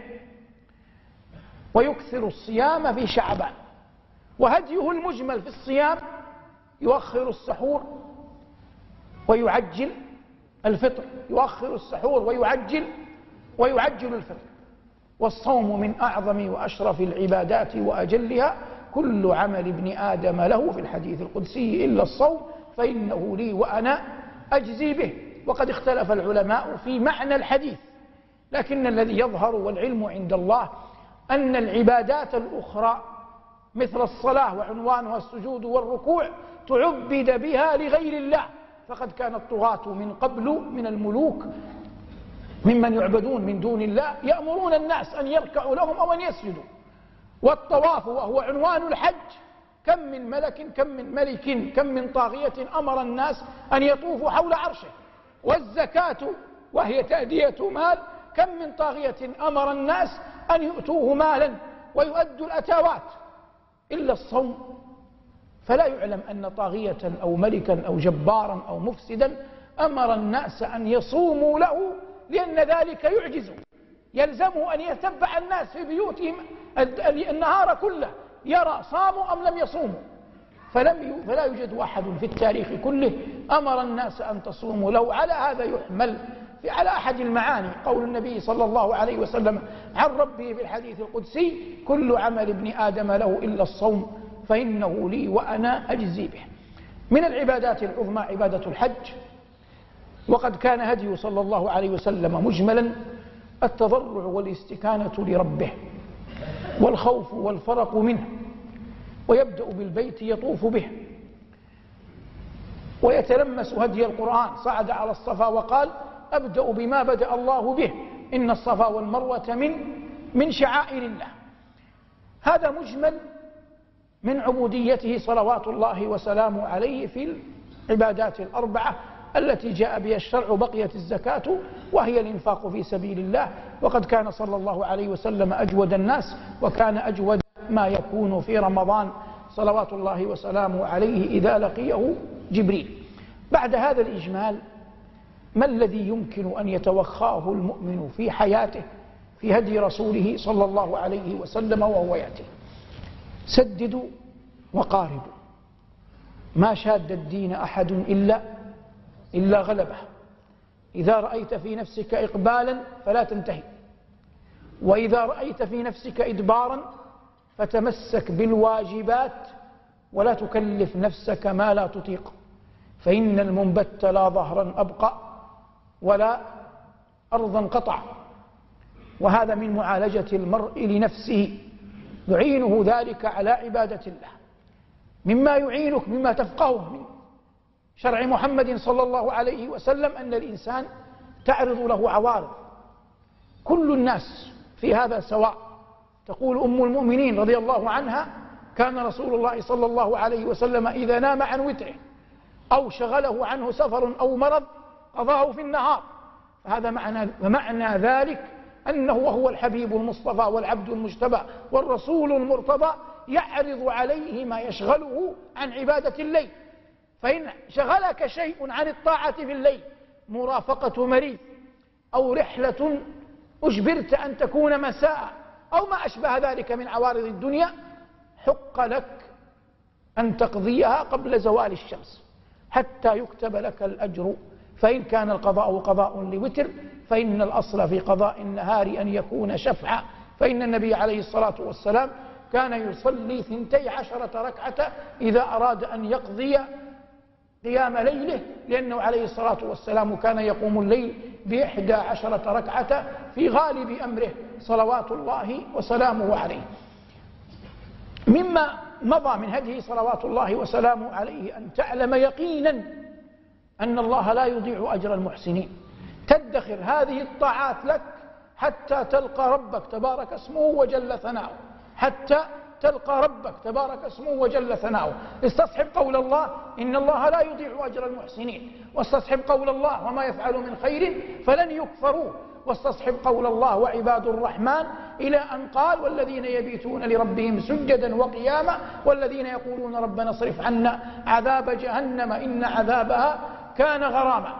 ويكثر الصيام في شعبان. وهديه المجمل في الصيام يؤخر السحور ويعجل الفطر، يؤخر السحور ويعجل ويعجل الفطر. والصوم من أعظم وأشرف العبادات وأجلها، كل عمل ابن آدم له في الحديث القدسي إلا الصوم فإنه لي وأنا أجزي به. وقد اختلف العلماء في معنى الحديث، لكن الذي يظهر والعلم عند الله أن العبادات الأخرى مثل الصلاة وعنوانها السجود والركوع تعبد بها لغير الله، فقد كان الطغاة من قبل من الملوك ممن يعبدون من دون الله يأمرون الناس أن يركعوا لهم أو أن يسجدوا. والطواف وهو عنوان الحج، كم من ملك كم من ملك كم من طاغية أمر الناس أن يطوفوا حول عرشه. والزكاة وهي تأدية مال، كم من طاغية أمر الناس أن يؤتوه مالا ويؤدوا الأتاوات. إلا الصوم فلا يعلم أن طاغية أو ملكا أو جبارا أو مفسدا أمر الناس أن يصوموا له، لأن ذلك يعجز، يلزمه أن يتبع الناس في بيوتهم النهار كله يرى صاموا أم لم يصوموا. فلم فلا يوجد أحد في التاريخ كله أمر الناس أن تصوموا له. على هذا يحمل في على أحد المعاني قول النبي صلى الله عليه وسلم عن ربه في الحديث القدسي: كل عمل ابن آدم له إلا الصوم فإنه لي وأنا أجزي به. من العبادات العظمى عبادة الحج، وقد كان هديه صلى الله عليه وسلم مجملا التضرع والاستكانة لربه والخوف والفرق منه، ويبدأ بالبيت يطوف به ويتلمس هدي القرآن، صعد على الصفا وقال: أبدأ بما بدأ الله به إن الصفا والمروة من من شعائر الله. هذا مجمل من عبوديته صلوات الله وسلامه عليه في العبادات الأربعة التي جاء بها الشرع. بقيت الزكاة وهي الإنفاق في سبيل الله، وقد كان صلى الله عليه وسلم أجود الناس، وكان أجود ما يكون في رمضان صلوات الله وسلامه عليه إذا لقيه جبريل. بعد هذا الإجمال، ما الذي يمكن أن يتوخاه المؤمن في حياته في هدي رسوله صلى الله عليه وسلم وهو يأتي؟ سددوا وقاربوا، ما شاد الدين أحد إلا إلا غلبه. إذا رأيت في نفسك إقبالا فلا تنتهي، وإذا رأيت في نفسك إدبارا فتمسك بالواجبات ولا تكلف نفسك ما لا تطيق، فإن المنبت لا ظهرا أبقى ولا أرضا قطع. وهذا من معالجة المرء لنفسه، يعينه ذلك على عبادة الله. مما يعينك مما تفقهه من شرع محمد صلى الله عليه وسلم أن الإنسان تعرض له عوارض. كل الناس في هذا سواء. تقول أم المؤمنين رضي الله عنها: كان رسول الله صلى الله عليه وسلم إذا نام عن وتره أو شغله عنه سفر أو مرض قضاه في النهار. فهذا معنى, معنى ذلك أنه وهو الحبيب المصطفى والعبد المجتبى والرسول المرتضى يعرض عليه ما يشغله عن عبادة الليل. فإن شغلك شيء عن الطاعة في الليل، مرافقة مريض أو رحلة أجبرت أن تكون مساء أو ما أشبه ذلك من عوارض الدنيا، حق لك أن تقضيها قبل زوال الشمس حتى يكتب لك الأجر. فإن كان القضاء قضاء لوتر فإن الأصل في قضاء النهار أن يكون شفعا، فإن النبي عليه الصلاة والسلام كان يصلي ثنتي عشرة ركعة إذا أراد أن يقضي قيام ليله، لأنه عليه الصلاة والسلام كان يقوم الليل بإحدى عشرة ركعة في غالب أمره صلوات الله وسلامه عليه. مما مضى من هديه صلوات الله وسلامه عليه أن تعلم يقينا أن الله لا يضيع أجر المحسنين. تدخر هذه الطاعات لك حتى تلقى ربك تبارك اسمه وجل ثناؤه، حتى تلقى ربك تبارك اسمه وجل ثناؤه. استصحب قول الله: إن الله لا يضيع أجر المحسنين، واستصحب قول الله: وما يفعل من خير فلن يكفروه، واستصحب قول الله: وعباد الرحمن، إلى أن قال: والذين يبيتون لربهم سجدا وقياما، والذين يقولون ربنا اصرف عنا عذاب جهنم إن عذابها كان غراما.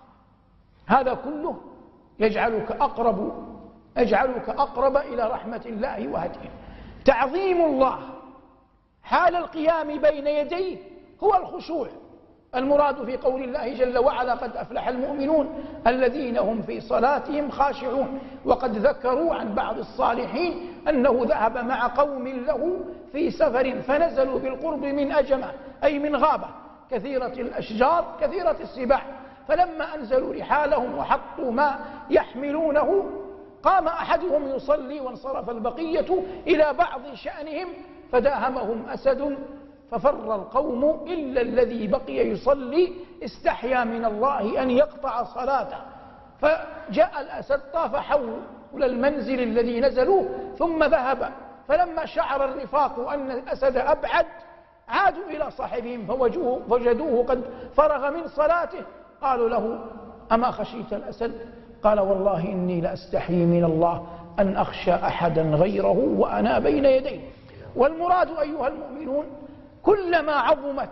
هذا كله يجعلك أقرب يجعلك أقرب إلى رحمة الله وهديه. تعظيم الله حال القيام بين يديه هو الخشوع المراد في قول الله جل وعلا: قد أفلح المؤمنون الذين هم في صلاتهم خاشعون. وقد ذكروا عن بعض الصالحين أنه ذهب مع قوم له في سفر فنزلوا بالقرب من أجمة أي من غابة كثيرة الأشجار كثيرة السباع، فلما أنزلوا رحالهم وحطوا ما يحملونه قام أحدهم يصلي وانصرف البقية إلى بعض شأنهم فداهمهم أسد ففر القوم إلا الذي بقي يصلي استحيا من الله أن يقطع صلاته، فجاء الأسد طاف حول المنزل الذي نزلوه ثم ذهب. فلما شعر الرفاق أن الأسد أبعد عادوا إلى صاحبهم فوجدوه قد فرغ من صلاته. قالوا له: أما خشيت الأسد؟ قال: والله إني لأستحي من الله أن أخشى أحدا غيره وأنا بين يديه. والمراد أيها المؤمنون كلما عظمت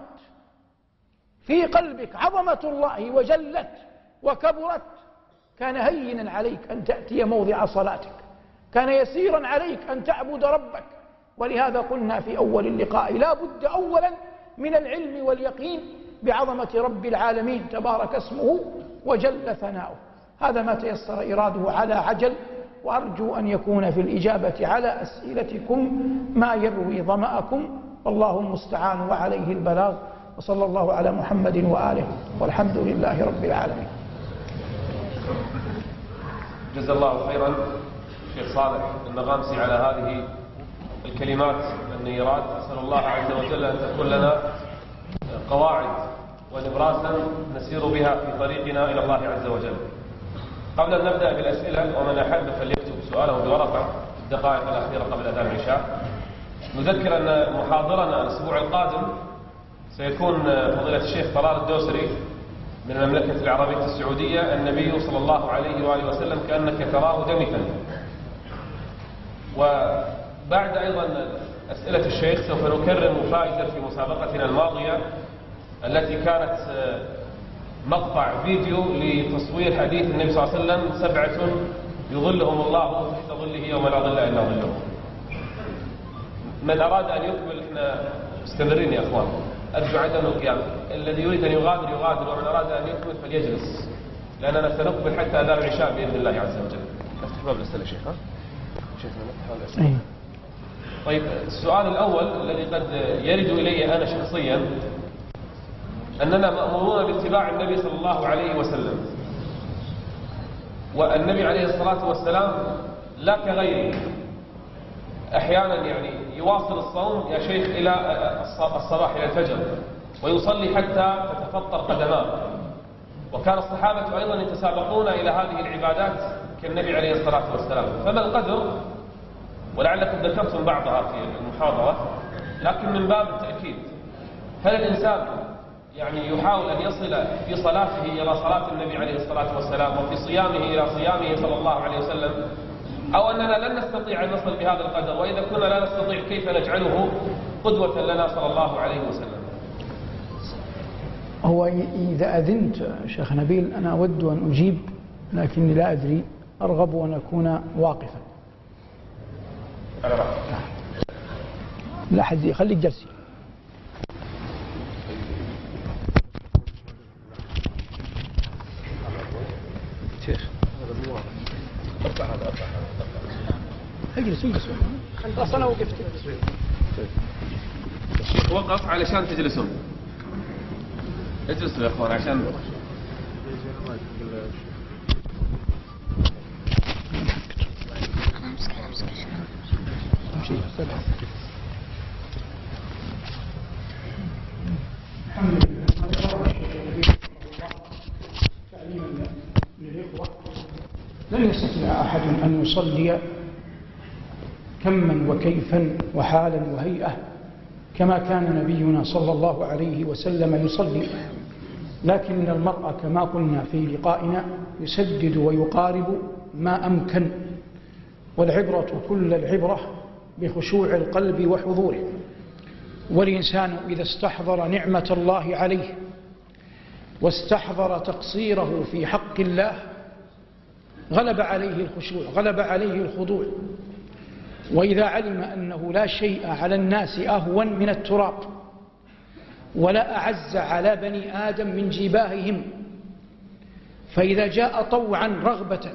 في قلبك عظمة الله وجلت وكبرت كان هينا عليك أن تأتي موضع صلاتك، كان يسيرا عليك أن تعبد ربك. ولهذا قلنا في أول اللقاء: لا بد أولا من العلم واليقين بعظمة رب العالمين تبارك اسمه وجل ثناؤه. هذا ما تيسر إراده على عجل، وأرجو أن يكون في الإجابة على أسئلتكم ما يروي ظمأكم، والله المستعان وعليه البلاغ. وصلى الله على محمد وآله، والحمد لله رب العالمين. جزا الله خيرا شيخ صالح النغامسي على هذه الكلمات النيرات. أسأل الله عز وجل أن تكون لنا قواعد ونبراسا نسير بها في طريقنا إلى الله عز وجل. قبل أن نبدأ بالأسئلة، ومن أحب فليكتب سؤاله بورقة في الدقائق الأخيرة قبل أذان العشاء. نذكر أن محاضرنا الأسبوع القادم سيكون فضيلة الشيخ طلال الدوسري من المملكة العربية السعودية. النبي صلى الله عليه وآله وسلم كأنك تراه دمثا. وبعد أيضا أسئلة الشيخ سوف نكرر فائزا في مسابقتنا الماضية التي كانت مقطع فيديو لتصوير حديث النبي صلى الله عليه وسلم: سبعة يظلهم الله تحت ظله يوم لا ظل إلا ظله. من أراد أن يقبل، احنا مستمرين يا أخوان، أرجو عدم القيام. الذي يريد أن يغادر يغادر، ومن أراد أن يكمل فليجلس، لأننا سنقبل حتى أذان العشاء بإذن الله عز وجل. افتح باب الأسئلة شيخ. ها شيخنا نفتح الأسئلة. طيب، السؤال الأول الذي قد يرد إلي أنا شخصيا: أننا مأمورون باتباع النبي صلى الله عليه وسلم، والنبي عليه الصلاة والسلام لا كغيره، أحيانا يعني يواصل الصوم يا شيخ إلى الصباح إلى الفجر، ويصلي حتى تتفطر قدماه، وكان الصحابة أيضا يتسابقون إلى هذه العبادات كالنبي عليه الصلاة والسلام. فما القدر؟ ولعلكم ذكرتم بعضها في المحاضرة، لكن من باب التأكيد، هل الإنسان يعني يحاول أن يصل في صلاته إلى صلاة النبي عليه الصلاة والسلام، وفي صيامه إلى صيامه صلى الله عليه وسلم، أو أننا لن نستطيع أن نصل بهذا القدر؟ وإذا كنا لا نستطيع كيف نجعله قدوة لنا صلى الله عليه وسلم؟ هو إذا أذنت شيخ نبيل أنا أود أن أجيب، لكني لا أدري، أرغب أن أكون واقفا. على رأيك. لا حد خليك جلسي. شيخ هذا مو واضح. ارفع هذا ارفع هذا. اجلس اجلس. خلاص أنا وقفت. وقف علشان تجلسون. اجلسوا يا اخوان عشان الحمد لله. تعليما للإخوة، لن يستطيع أحد أن يصلي كما وكيفا وحالا وهيئة كما كان نبينا صلى الله عليه وسلم يصلي، لكن المرء كما قلنا في لقائنا يسدد ويقارب ما أمكن، والعبرة كل العبرة بخشوع القلب وحضوره. والإنسان إذا استحضر نعمة الله عليه واستحضر تقصيره في حق الله غلب عليه الخشوع، غلب عليه الخضوع. وإذا علم أنه لا شيء على الناس أهون من التراب، ولا أعز على بني آدم من جباههم، فإذا جاء طوعا رغبة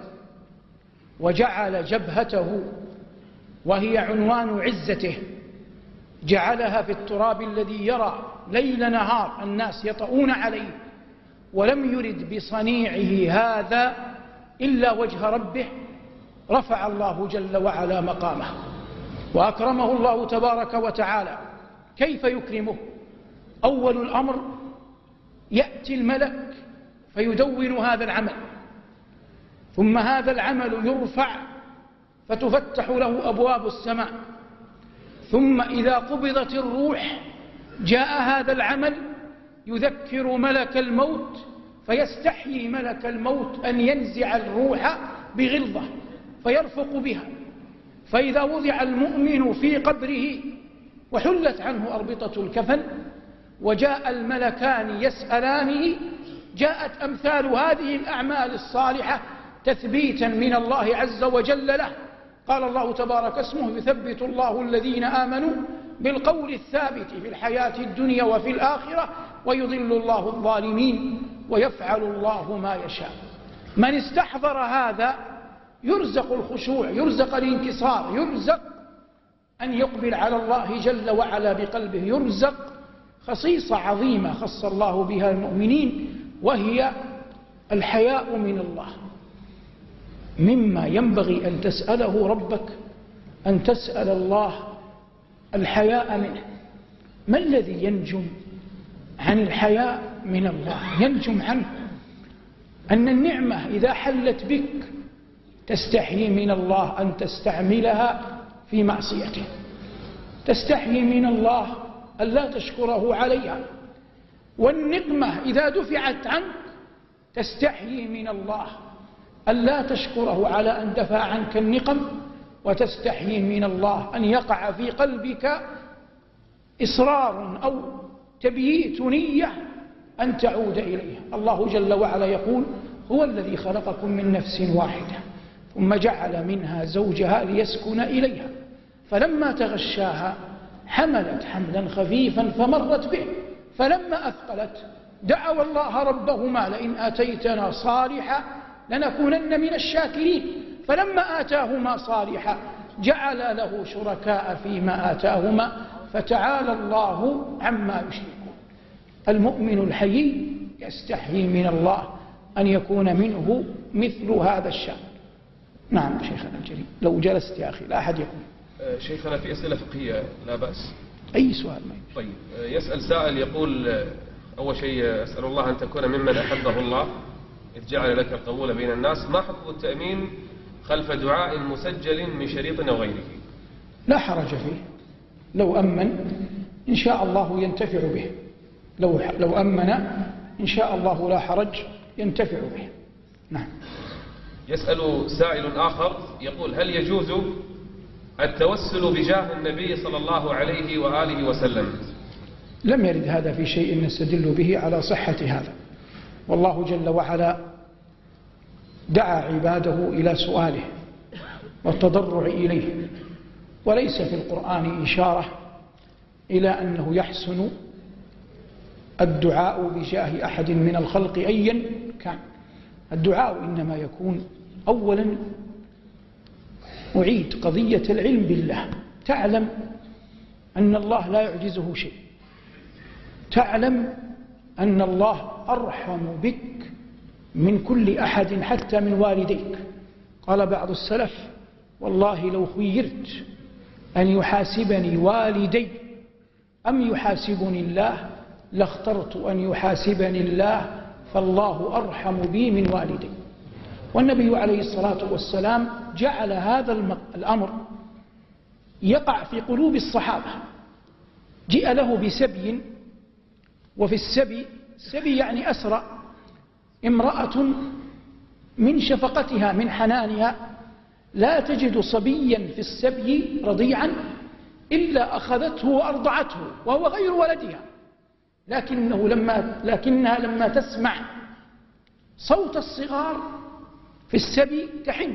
وجعل جبهته وهي عنوان عزته جعلها في التراب الذي يرى ليل نهار الناس يطؤون عليه، ولم يرد بصنيعه هذا إلا وجه ربه، رفع الله جل وعلا مقامه وأكرمه الله تبارك وتعالى. كيف يكرمه؟ أول الأمر يأتي الملك فيدون هذا العمل، ثم هذا العمل يرفع فتفتح له أبواب السماء، ثم إذا قبضت الروح جاء هذا العمل يذكر ملك الموت، فيستحيي ملك الموت أن ينزع الروح بغلظة فيرفق بها. فإذا وضع المؤمن في قبره وحلت عنه أربطة الكفن وجاء الملكان يسألانه، جاءت أمثال هذه الأعمال الصالحة تثبيتا من الله عز وجل له. قال الله تبارك اسمه: يثبت الله الذين آمنوا بالقول الثابت في الحياة الدنيا وفي الآخرة ويضل الله الظالمين ويفعل الله ما يشاء. من استحضر هذا يرزق الخشوع، يرزق الانكسار، يرزق أن يقبل على الله جل وعلا بقلبه، يرزق خصيصة عظيمة خص الله بها المؤمنين، وهي الحياء من الله. مما ينبغي أن تسأله ربك أن تسأل الله الحياء منه. ما الذي ينجم عن الحياء من الله؟ ينجم عنه أن النعمة إذا حلت بك تستحيي من الله أن تستعملها في معصيته، تستحيي من الله أن لا تشكره عليها. والنقمة إذا دفعت عنك تستحيي من الله أن لا تشكره على أن دفع عنك النقم، وتستحيي من الله أن يقع في قلبك إصرار أو تبييت نية أن تعود إليه. الله جل وعلا يقول: هو الذي خلقكم من نفس واحدة ثم جعل منها زوجها ليسكن إليها فلما تغشاها حملت حملا خفيفا فمرت به فلما أثقلت دعوا الله ربهما لئن آتيتنا صالحا لنكونن من الشاكرين فلما آتاهما صالحا جعل له شركاء فيما آتاهما فتعالى الله عما يشركون. المؤمن الحيي يستحيي من الله أن يكون منه مثل هذا الشأن. نعم شيخنا الجليل، لو جلست يا أخي لا أحد يقول. شيخنا في أسئلة فقهية لا بأس. أي سؤال ما يجب. طيب، يسأل سائل يقول: أول شيء أسأل الله أن تكون ممن أحبه الله إذ جعل لك القبول بين الناس، ما حكم التأمين خلف دعاء مسجل من شريط أو غيره؟ لا حرج فيه، لو أمن إن شاء الله ينتفع به، لو, لو أمن إن شاء الله لا حرج ينتفع به. نعم. يسأل سائل آخر يقول: هل يجوز التوسل بجاه النبي صلى الله عليه وآله وسلم؟ لم يرد هذا في شيء نستدل به على صحة هذا، والله جل وعلا دعا عباده إلى سؤاله والتضرع إليه، وليس في القرآن إشارة إلى أنه يحسن الدعاء بجاه أحد من الخلق أيا كان. الدعاء إنما يكون أولا، أعيد قضية العلم بالله، تعلم أن الله لا يعجزه شيء، تعلم أن الله أرحم بك من كل أحد حتى من والديك. قال بعض السلف: والله لو خيرت أن يحاسبني والدي أم يحاسبني الله لاخترت أن يحاسبني الله فالله أرحم بي من والدي. والنبي عليه الصلاة والسلام جعل هذا الأمر يقع في قلوب الصحابة. جاء له بسبي، وفي السبي، سبي يعني أسرى، امرأة من شفقتها من حنانها لا تجد صبيا في السبي رضيعا إلا أخذته وأرضعته وهو غير ولدها، لكنه لما لكنها لما تسمع صوت الصغار في السبي تحن،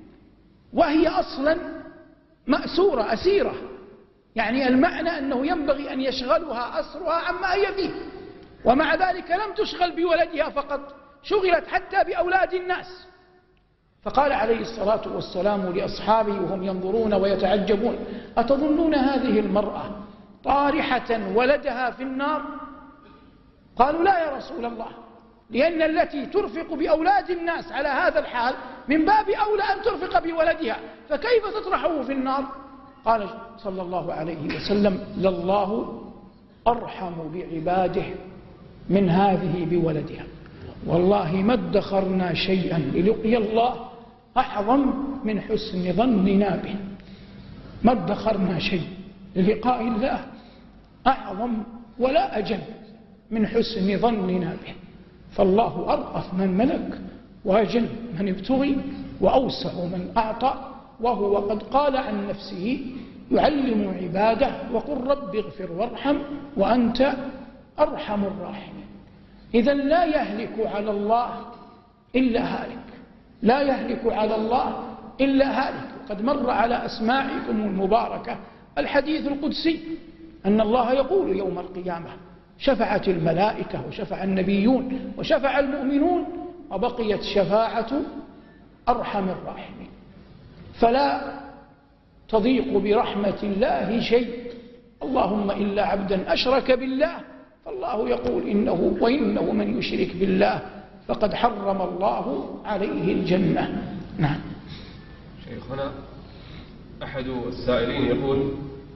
وهي أصلا مأسورة أسيرة، يعني المعنى أنه ينبغي أن يشغلها أسرها عما هي فيه، ومع ذلك لم تشغل بولدها فقط، شغلت حتى بأولاد الناس. فقال عليه الصلاة والسلام لأصحابه وهم ينظرون ويتعجبون: أتظنون هذه المرأة طارحة ولدها في النار؟ قالوا: لا يا رسول الله، لأن التي ترفق بأولاد الناس على هذا الحال من باب أولى أن ترفق بولدها، فكيف تطرحه في النار؟ قال صلى الله عليه وسلم: لله أرحم بعباده من هذه بولدها، والله ما ادخرنا شيئا للقي الله أعظم من حسن ظننا به. ما ادخرنا شيء للقاء الله أعظم ولا أجل من حسن ظننا به، فالله أرأف من ملك وأجل من ابتغي وأوسع من أعطى، وهو قد قال عن نفسه: يعلم عباده وقل رب اغفر وارحم وأنت أرحم الراحمين. إذن لا يهلك على الله إلا هالك، لا يهلك على الله إلا هالك. وقد مر على أسماعكم المباركة الحديث القدسي أن الله يقول يوم القيامة: شفعت الملائكة وشفع النبيون وشفع المؤمنون وبقيت شفاعة أرحم الراحمين، فلا تضيق برحمة الله شيء، اللهم إلا عبدا أشرك بالله، فالله يقول: إنه وإنه من يشرك بالله فقد حرم الله عليه الجنة. نعم. شيخنا، أحد السائلين يقول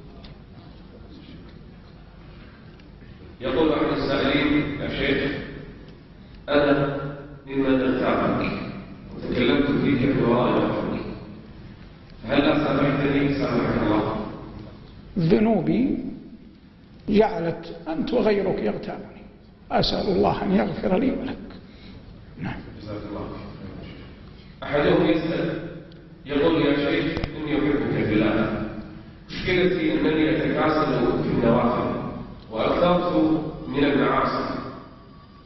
يقول أحد السائلين: يا شيخ، أنا ممن اغتابك وتكلمت فيك بوراء وحولي، هل سامحتني سامحك الله؟ ذنوبي جعلت أنت وغيرك يغتابني، أسأل الله أن يغفر لي ولك. نعم. جزاك الله خير. أحدهم يسأل يقول: يا شيخ، إني أحبك بالله، مشكلتي أنني أتكاسل في النوافل وأكثرت من المعاصي،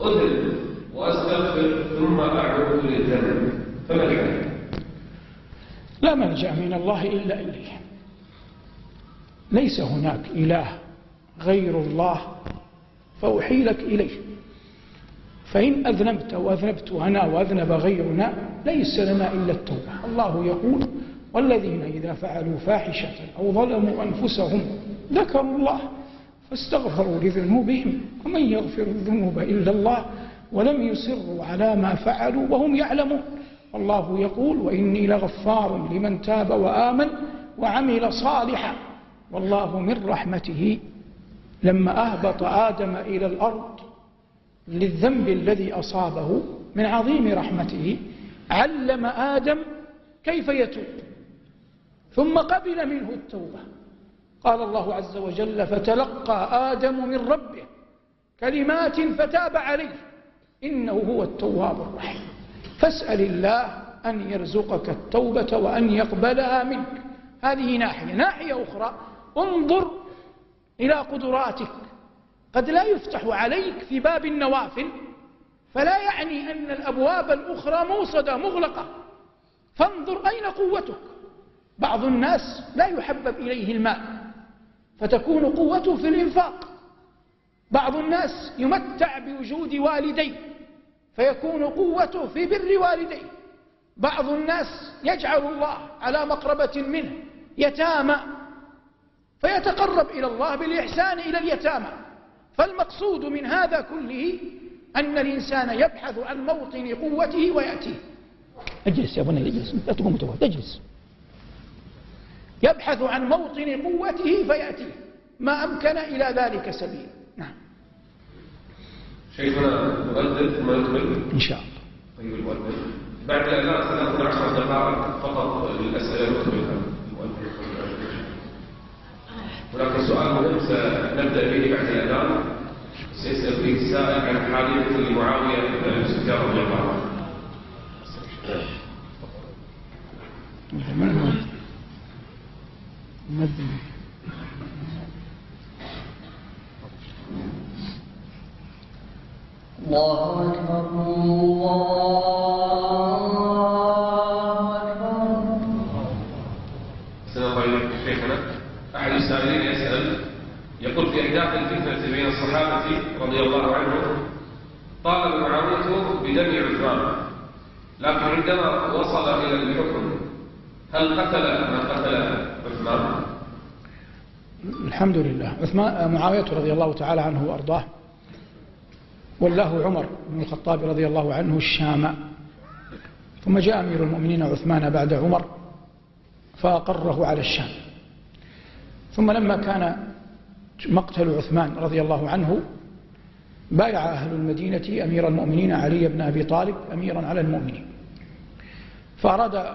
لا ملجأ من الله إلا إليه، ليس هناك إله غير الله فأحيلك إليه. فإن أذنبت وأذنبت أنا وأذنب غيرنا ليس لنا إلا التوبة. الله يقول: والذين إذا فعلوا فاحشة أو ظلموا أنفسهم ذكروا الله فاستغفروا لذنوبهم ومن يغفر الذنوب إلا الله ولم يصروا على ما فعلوا وهم يعلمون. والله يقول: وإني لغفار لمن تاب وآمن وعمل صالحا. والله من رحمته لما أهبط آدم إلى الأرض للذنب الذي أصابه من عظيم رحمته علم آدم كيف يتوب، ثم قبل منه التوبة. قال الله عز وجل: فتلقى آدم من ربه كلمات فتاب عليه إنه هو التواب الرحيم. فاسأل الله أن يرزقك التوبة وأن يقبلها منك. هذه ناحية. ناحية أخرى: انظر إلى قدراتك. قد لا يفتح عليك في باب النوافل، فلا يعني أن الأبواب الأخرى موصدة مغلقة، فانظر أين قوتك. بعض الناس لا يحبب إليه المال فتكون قوته في الإنفاق. بعض الناس يمتع بوجود والديه فيكون قوته في بر والديه. بعض الناس يجعل الله على مقربة منه يتامى فيتقرب إلى الله بالإحسان إلى اليتامى. فالمقصود من هذا كله أن الإنسان يبحث عن موطن قوته ويأتيه. اجلس يا بني، اجلس، لا تقوم توه، اجلس. يبحث عن موطن قوته فيأتيه، ما أمكن إلى ذلك سبيل. نعم. شيخنا نؤذن ثم نكمل إن شاء الله. طيب المؤذن بعد الأذان سنأخذ عشر دقائق فقط للأسئلة نكملها. ولكن سؤال مهم سنبدأ به بعد الأذان، سيسأل فيه السائل عن حادثة لمعاوية بن سفيان رضي الله عنه. الله أكبر الله أكبر. السلام عليكم شيخنا. أحد السائلين يسأل يقول: في أحداث الفتنة بين الصحابة رضي الله عنهم طالب معاوية بدم عثمان، لكن عندما وصل إلى الحكم هل قتل من قتل عثمان؟ الحمد لله. عثمان معاوية رضي الله تعالى عنه وأرضاه والله عمر بن الخطاب رضي الله عنه الشام، ثم جاء أمير المؤمنين عثمان بعد عمر فأقره على الشام. ثم لما كان مقتل عثمان رضي الله عنه بايع أهل المدينة أمير المؤمنين علي بن أبي طالب أميرا على المؤمنين، فأراد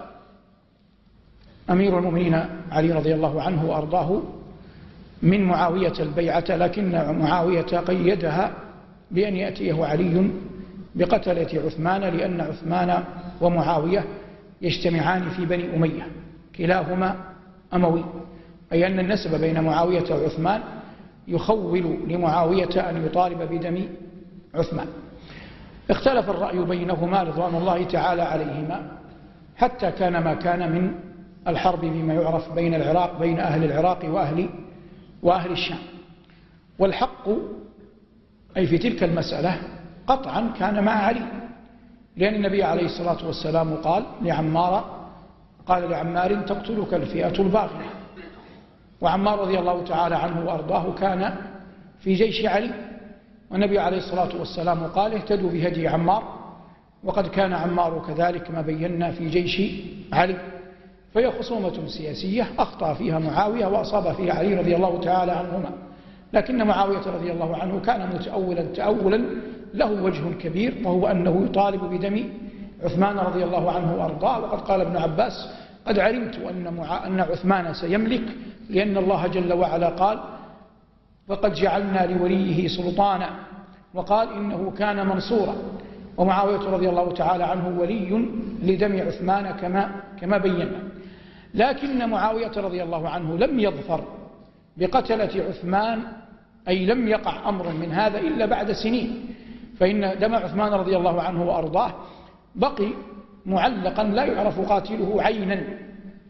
أمير المؤمنين علي رضي الله عنه وأرضاه من معاوية البيعة، لكن معاوية قيدها بأن يأتيه علي بقتلة عثمان، لأن عثمان ومعاوية يجتمعان في بني أمية كلاهما أموي، أي أن النسب بين معاوية وعثمان يخول لمعاوية أن يطالب بدم عثمان. اختلف الرأي بينهما رضوان الله تعالى عليهما حتى كان ما كان من الحرب بما يعرف بين العراق بين أهل العراق وأهل, وأهل الشام. والحق أي في تلك المسألة قطعا كان مع علي، لأن النبي عليه الصلاة والسلام قال لعمار قال لعمار: تقتلك الفئة الباغية. وعمار رضي الله تعالى عنه وأرضاه كان في جيش علي، والنبي عليه الصلاة والسلام قال: اهتدوا بهدي عمار، وقد كان عمار كذلك ما بينا في جيش علي. فهي خصومة سياسية أخطأ فيها معاوية وأصاب فيها علي رضي الله تعالى عنهما، لكن معاوية رضي الله عنه كان متأولا تأولا له وجه كبير، وهو أنه يطالب بدم عثمان رضي الله عنه وأرضاه. وقد قال ابن عباس: قد علمت أن, معا... أن عثمان سيملك، لأن الله جل وعلا قال: وقد جعلنا لوليه سلطانا، وقال إنه كان منصورا. ومعاوية رضي الله تعالى عنه ولي لدم عثمان كما, كما بينا. لكن معاوية رضي الله عنه لم يظفر بقتلة عثمان، أي لم يقع أمر من هذا إلا بعد سنين، فإن دم عثمان رضي الله عنه وأرضاه بقي معلقا لا يعرف قاتله عينا،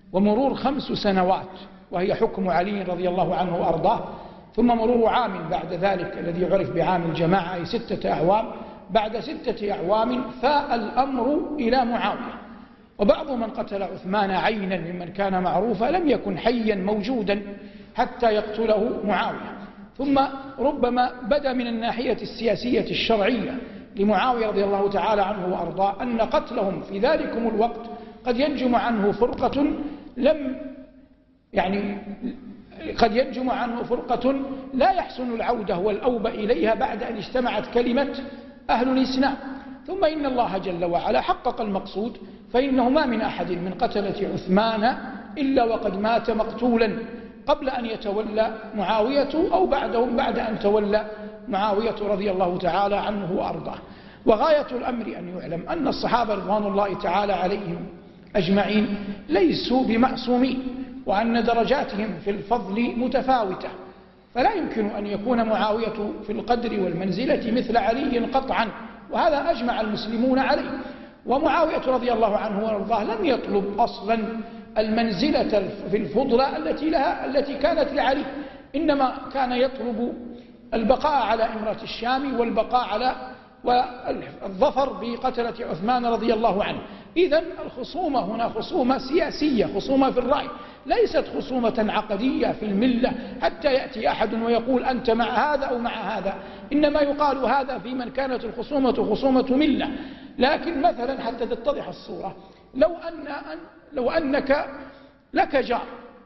ومرور خمس سنوات وهي حكم علي رضي الله عنه وأرضاه، ثم مرور عام بعد ذلك الذي يعرف بعام الجماعة أي ستة أعوام، بعد ستة أعوام فاء الأمر إلى معاوية. وبعض من قتل عثمان عينا ممن كان معروفا لم يكن حيا موجودا حتى يقتله معاوية، ثم ربما بدا من الناحية السياسية الشرعية لمعاوية رضي الله تعالى عنه وأرضاه أن قتلهم في ذلكم الوقت قد ينجم عنه فرقة لم يعني قد ينجم عنه فرقة لا يحسن العودة والأوبة إليها بعد أن اجتمعت كلمة أهل الإسلام. ثم إن الله جل وعلا حقق المقصود، فإنه ما من أحد من قتلة عثمان إلا وقد مات مقتولا قبل أن يتولى معاوية أو بعدهم بعد أن تولى معاوية رضي الله تعالى عنه وأرضاه. وغاية الأمر أن يعلم أن الصحابة رضوان الله تعالى عليهم أجمعين ليسوا بمعصومين، وأن درجاتهم في الفضل متفاوتة، فلا يمكن أن يكون معاوية في القدر والمنزلة مثل علي قطعا، وهذا أجمع المسلمون عليه. ومعاوية رضي الله عنه وارضاه لم يطلب أصلا المنزلة في الفضلة التي لها التي كانت لعلي، إنما كان يطلب البقاء على إمرة الشام والبقاء على والظفر بقتلة عثمان رضي الله عنه. إذن الخصومة هنا خصومة سياسية، خصومة في الرأي، ليست خصومة عقدية في الملة حتى يأتي أحد ويقول أنت مع هذا أو مع هذا، إنما يقال هذا في من كانت الخصومة خصومة ملة. لكن مثلا حتى تتضح الصورة، لو, أن لو أنك لك جار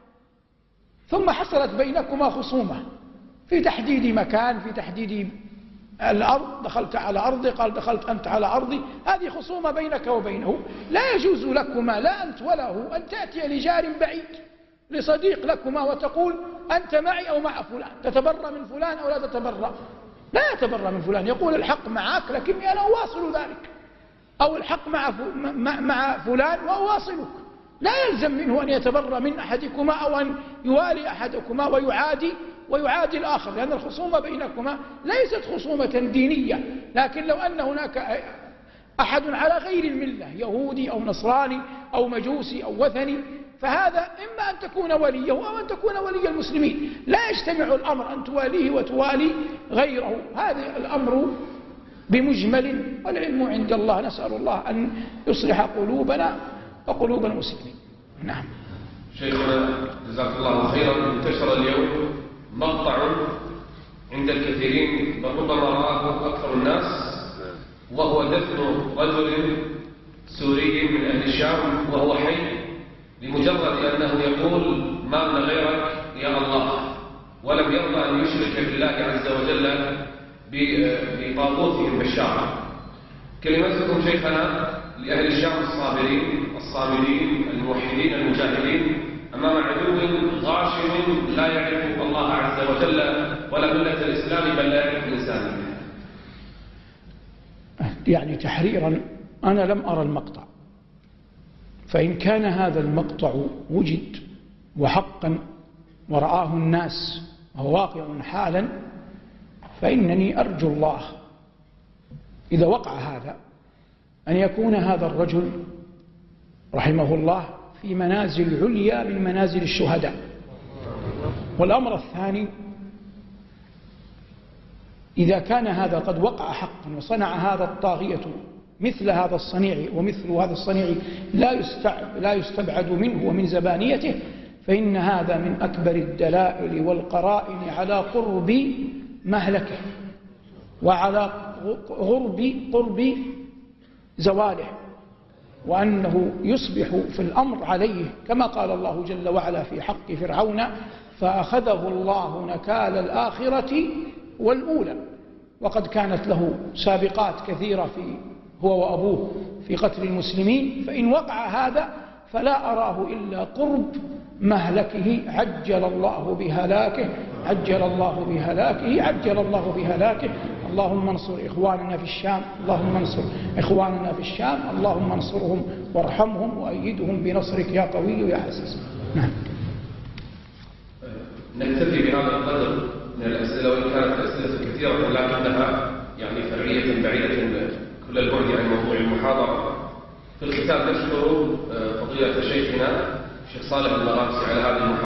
ثم حصلت بينكما خصومة في تحديد مكان، في تحديد الأرض، دخلت على أرضي قال دخلت أنت على أرضي، هذه خصومة بينك وبينه، لا يجوز لكما لا أنت ولا هو أن تأتي لجار بعيد لصديق لكما وتقول أنت معي أو مع فلان، تتبرى من فلان أو لا تتبرى، لا يتبرى من فلان، يقول الحق معك لكني أنا أواصل ذلك، أو الحق مع مع فلان وأواصلك، لا يلزم منه أن يتبرى من أحدكما أو أن يوالي أحدكما ويعادي ويعادي الآخر، لأن الخصومة بينكما ليست خصومة دينية. لكن لو أن هناك أحد على غير الملة، يهودي أو نصراني أو مجوسي أو وثني، فهذا إما أن تكون وليه أو أن تكون ولي المسلمين، لا يجتمع الأمر أن تواليه وتوالي غيره، هذا الأمر بمجمل، والعلم عند الله، نسأل الله أن يصلح قلوبنا وقلوب المسلمين. نعم. شيخنا جزاك الله خيرا، انتشر اليوم مقطع عند الكثيرين بل ربما رآه أكثر الناس، وهو دفن رجل سوري من أهل الشام وهو حي، لمجرد أنه يقول ما من غيرك يا الله، ولم يرضى أن يشرك بالله عز وجل بطاغوتهم بشار. كلمتكم شيخنا لأهل الشام الصابرين الصامدين الموحدين المجاهدين أمام عدو غاشم لا يعرف الله عز وجل ولا ملة الإسلام بل لا يعرف الإنسان. يعني تحريرا، أنا لم أرى المقطع، فإن كان هذا المقطع وجد وحقا ورآه الناس وهو واقع حالا، فإنني أرجو الله إذا وقع هذا أن يكون هذا الرجل رحمه الله في منازل عليا من منازل الشهداء. والأمر الثاني، إذا كان هذا قد وقع حقا وصنع هذا الطاغية مثل هذا الصنيع ومثل هذا الصنيع لا يستبعد منه ومن زبانيته، فإن هذا من أكبر الدلائل والقرائن على قرب مهلكه وعلى غرب قرب زواله، وأنه يصبح في الأمر عليه كما قال الله جل وعلا في حق فرعون فأخذه الله نكال الآخرة والأولى. وقد كانت له سابقات كثيرة في هو وأبوه في قتل المسلمين، فإن وقع هذا فلا أراه إلا قرب مهلكه، عجل الله بهلاكه عجل الله بهلاكه عجل الله بهلاكه. اللهم انصر إخواننا في الشام، اللهم انصر إخواننا في الشام، اللهم انصرهم وارحمهم وأيدهم بنصرك يا قوي يا عزيز. نعم. نكتفي بهذا القدر من الأسئلة، وإن كانت الأسئلة كثيرة لكنها يعني فرعية بعيدة كل البعد عن موضوع المحاضرة. في الختام نشكر فضيلة شيخنا شيخ صالح النغامسي على هذه المحاضرة